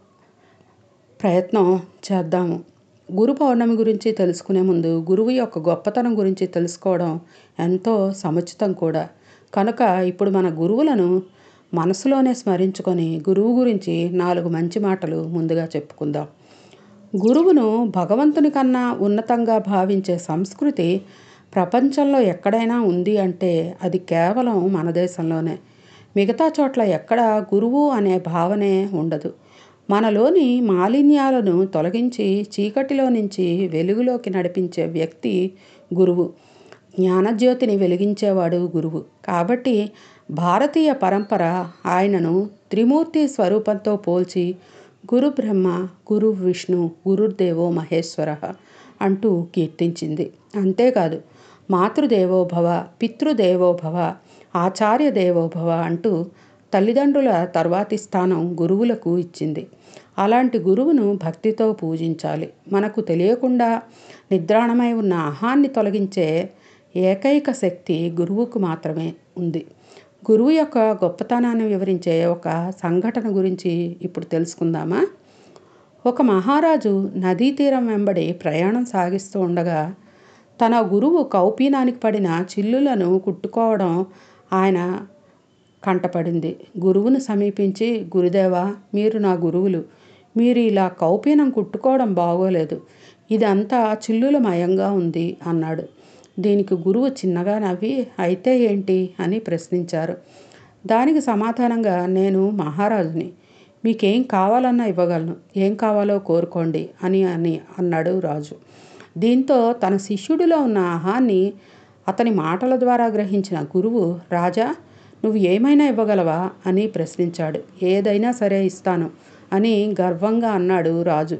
ప్రయత్నం చేద్దాము. గురు పౌర్ణమి గురించి తెలుసుకునే ముందు గురువు యొక్క గొప్పతనం గురించి తెలుసుకోవడం ఎంతో సముచితం కూడా. కనుక ఇప్పుడు మన గురువులను మనసులోనే స్మరించుకొని గురువు గురించి నాలుగు మంచి మాటలు ముందుగా చెప్పుకుందాం. గురువును భగవంతుని కన్నా ఉన్నతంగా భావించే సంస్కృతి ప్రపంచంలో ఎక్కడైనా ఉంది అంటే అది కేవలం మన దేశంలోనే. మిగతా చోట్ల ఎక్కడ గురువు అనే భావనే ఉండదు. మనలోని మాలిన్యాలను తొలగించి చీకటిలో నుంచి వెలుగులోకి నడిపించే వ్యక్తి గురువు. జ్ఞానజ్యోతిని వెలిగించేవాడు గురువు. కాబట్టి భారతీయ పరంపర ఆయనను త్రిమూర్తి స్వరూపంతో పోల్చి గురు బ్రహ్మ, గురు విష్ణు, గురుర్దేవో మహేశ్వర అంటూ కీర్తించింది. అంతేకాదు మాతృదేవోభవ, పితృదేవోభవ, ఆచార్య దేవోభవ అంటూ తల్లిదండ్రుల తర్వాతి స్థానం గురువులకు ఇచ్చింది. అలాంటి గురువును భక్తితో పూజించాలి. మనకు తెలియకుండా నిద్రాణమై ఉన్న అహాన్ని తొలగించే ఏకైక శక్తి గురువుకు మాత్రమే ఉంది. గురువు యొక్క గొప్పతనాన్ని వివరించే ఒక సంఘటన గురించి ఇప్పుడు తెలుసుకుందామా? ఒక మహారాజు నదీ తీరం వెంబడి ప్రయాణం సాగిస్తూ ఉండగా తన గురువు కౌపీనానికి పడిన చిల్లులను కుట్టుకోవడం ఆయన కంటపడింది. గురువును సమీపించి, గురుదేవా, మీరు నా గురువులు, మీరు ఇలా కౌపీనం కుట్టుకోవడం బాగోలేదు, ఇదంతా చిల్లుల మయంగా ఉంది అన్నాడు. దీనికి గురువు చిన్నగా నవ్వి, అయితే ఏంటి అని ప్రశ్నించారు. దానికి సమాధానంగా, నేను మహారాజుని, మీకేం కావాలన్నా ఇవ్వగలను, ఏం కావాలో కోరుకోండి అని అని అన్నాడు రాజు. దీంతో తన శిష్యుడిలో ఉన్న అహాన్ని అతని మాటల ద్వారా గ్రహించిన గురువు, రాజా, నువ్వు ఏమైనా ఇవ్వగలవా అని ప్రశ్నించాడు. ఏదైనా సరే ఇస్తాను అని గర్వంగా అన్నాడు రాజు.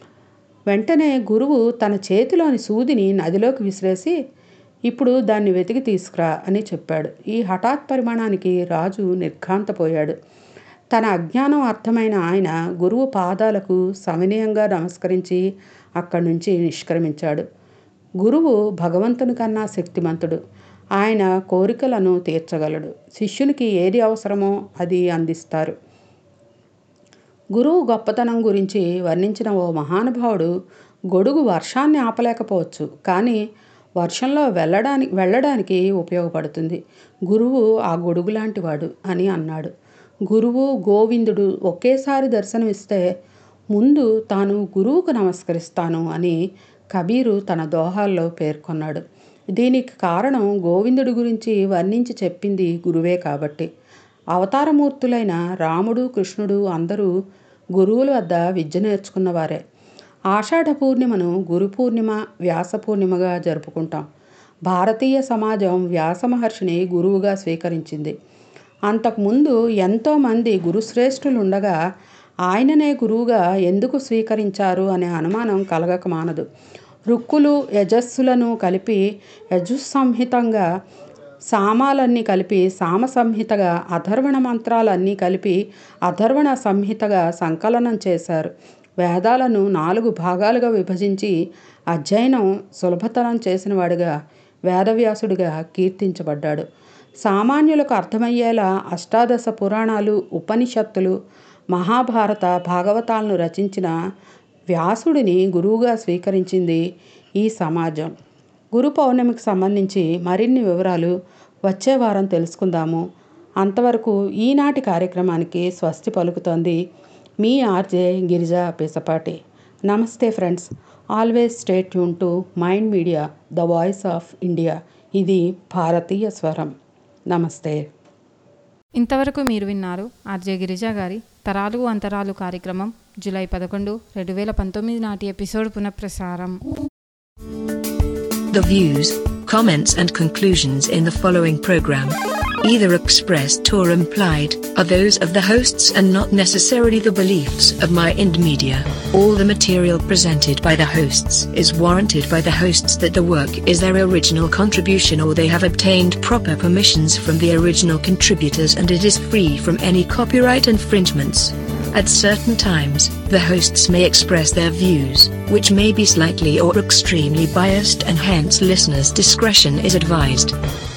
వెంటనే గురువు తన చేతిలోని సూదిని నదిలోకి విసిరేసి, ఇప్పుడు దాన్ని వెతికి తీసుకురా అని చెప్పాడు. ఈ హఠాత్ పరిమాణానికి రాజు నిర్ఘాంతపోయాడు. తన అజ్ఞానం అర్థమైన ఆయన గురువు పాదాలకు సవినయంగా నమస్కరించి అక్కడి నుంచి నిష్క్రమించాడు. గురువు భగవంతుని కన్నా శక్తిమంతుడు. ఆయన కోరికలను తీర్చగలడు. శిష్యునికి ఏది అవసరమో అది అందిస్తారు. గురువు గొప్పతనం గురించి వర్ణించిన ఓ మహానుభావుడు, గొడుగు వర్షాన్ని ఆపలేకపోవచ్చు, కానీ వర్షంలో వెళ్ళడానికి వెళ్ళడానికి ఉపయోగపడుతుంది. గురువు ఆ గొడుగు లాంటి వాడు అని అన్నాడు. గురువు, గోవిందుడు ఒకేసారి దర్శనమిస్తే ముందు తాను గురువుకు నమస్కరిస్తాను అని కబీరు తన దోహాల్లో పేర్కొన్నాడు. దీనికి కారణం గోవిందుడి గురించి వర్ణించి చెప్పింది గురువే కాబట్టి. అవతారమూర్తులైన రాముడు, కృష్ణుడు అందరూ గురువుల వద్ద విద్య నేర్చుకున్నవారే. ఆషాఢ పూర్ణిమను గురు పూర్ణిమ, వ్యాస పూర్ణిమగా జరుపుకుంటాం. భారతీయ సమాజం వ్యాస మహర్షిని గురువుగా స్వీకరించింది. అంతకుముందు ఎంతోమంది గురుశ్రేష్ఠులు ఉండగా ఆయననే గురువుగా ఎందుకు స్వీకరించారు అనే అనుమానం కలగక మానదు. రుక్కులు యజస్సులను కలిపి యజుస్సంహితంగా, సామాలన్నీ కలిపి సామ సంహితగా, అథర్వణ మంత్రాలన్నీ కలిపి అథర్వణ సంహితగా సంకలనం చేశారు. వేదాలను నాలుగు భాగాలుగా విభజించి అధ్యయనం సులభతరం చేసినవాడిగా వేదవ్యాసుడిగా కీర్తించబడ్డాడు. సామాన్యులకు అర్థమయ్యేలా అష్టాదశ పురాణాలు, ఉపనిషత్తులు, మహాభారత, భాగవతాలను రచించిన వ్యాసుడిని గురువుగా స్వీకరించింది ఈ సమాజం. గురు పౌర్ణమికి సంబంధించి మరిన్ని వివరాలు వచ్చే వారం తెలుసుకుందాము. అంతవరకు ఈనాటి కార్యక్రమానికి స్వస్తి పలుకుతోంది మీ ఆర్జే గిరిజా పిసపాటి. నమస్తే friends. Always stay tune to Mind Media, the voice of India. ఇది భారతీయ స్వరం. నమస్తే. ఇంతవరకు మీరు విన్నారు ఆర్జే గిరిజా గారి తరాలు అంతరాలు కార్యక్రమం జూలై పదకొండు రెండు వేల పంతొమ్మిది నాటి ఎపిసోడ్ పునఃప్రసారం. The views, comments and conclusions in the following program, either expressed or implied, are those of the hosts and not necessarily the beliefs of Mind Media. All the material presented by the hosts is warranted by the hosts that the work is their original contribution or they have obtained proper permissions from the original contributors and it is free from any copyright infringements. At certain times, the hosts may express their views, which may be slightly or extremely biased and hence listeners' discretion is advised.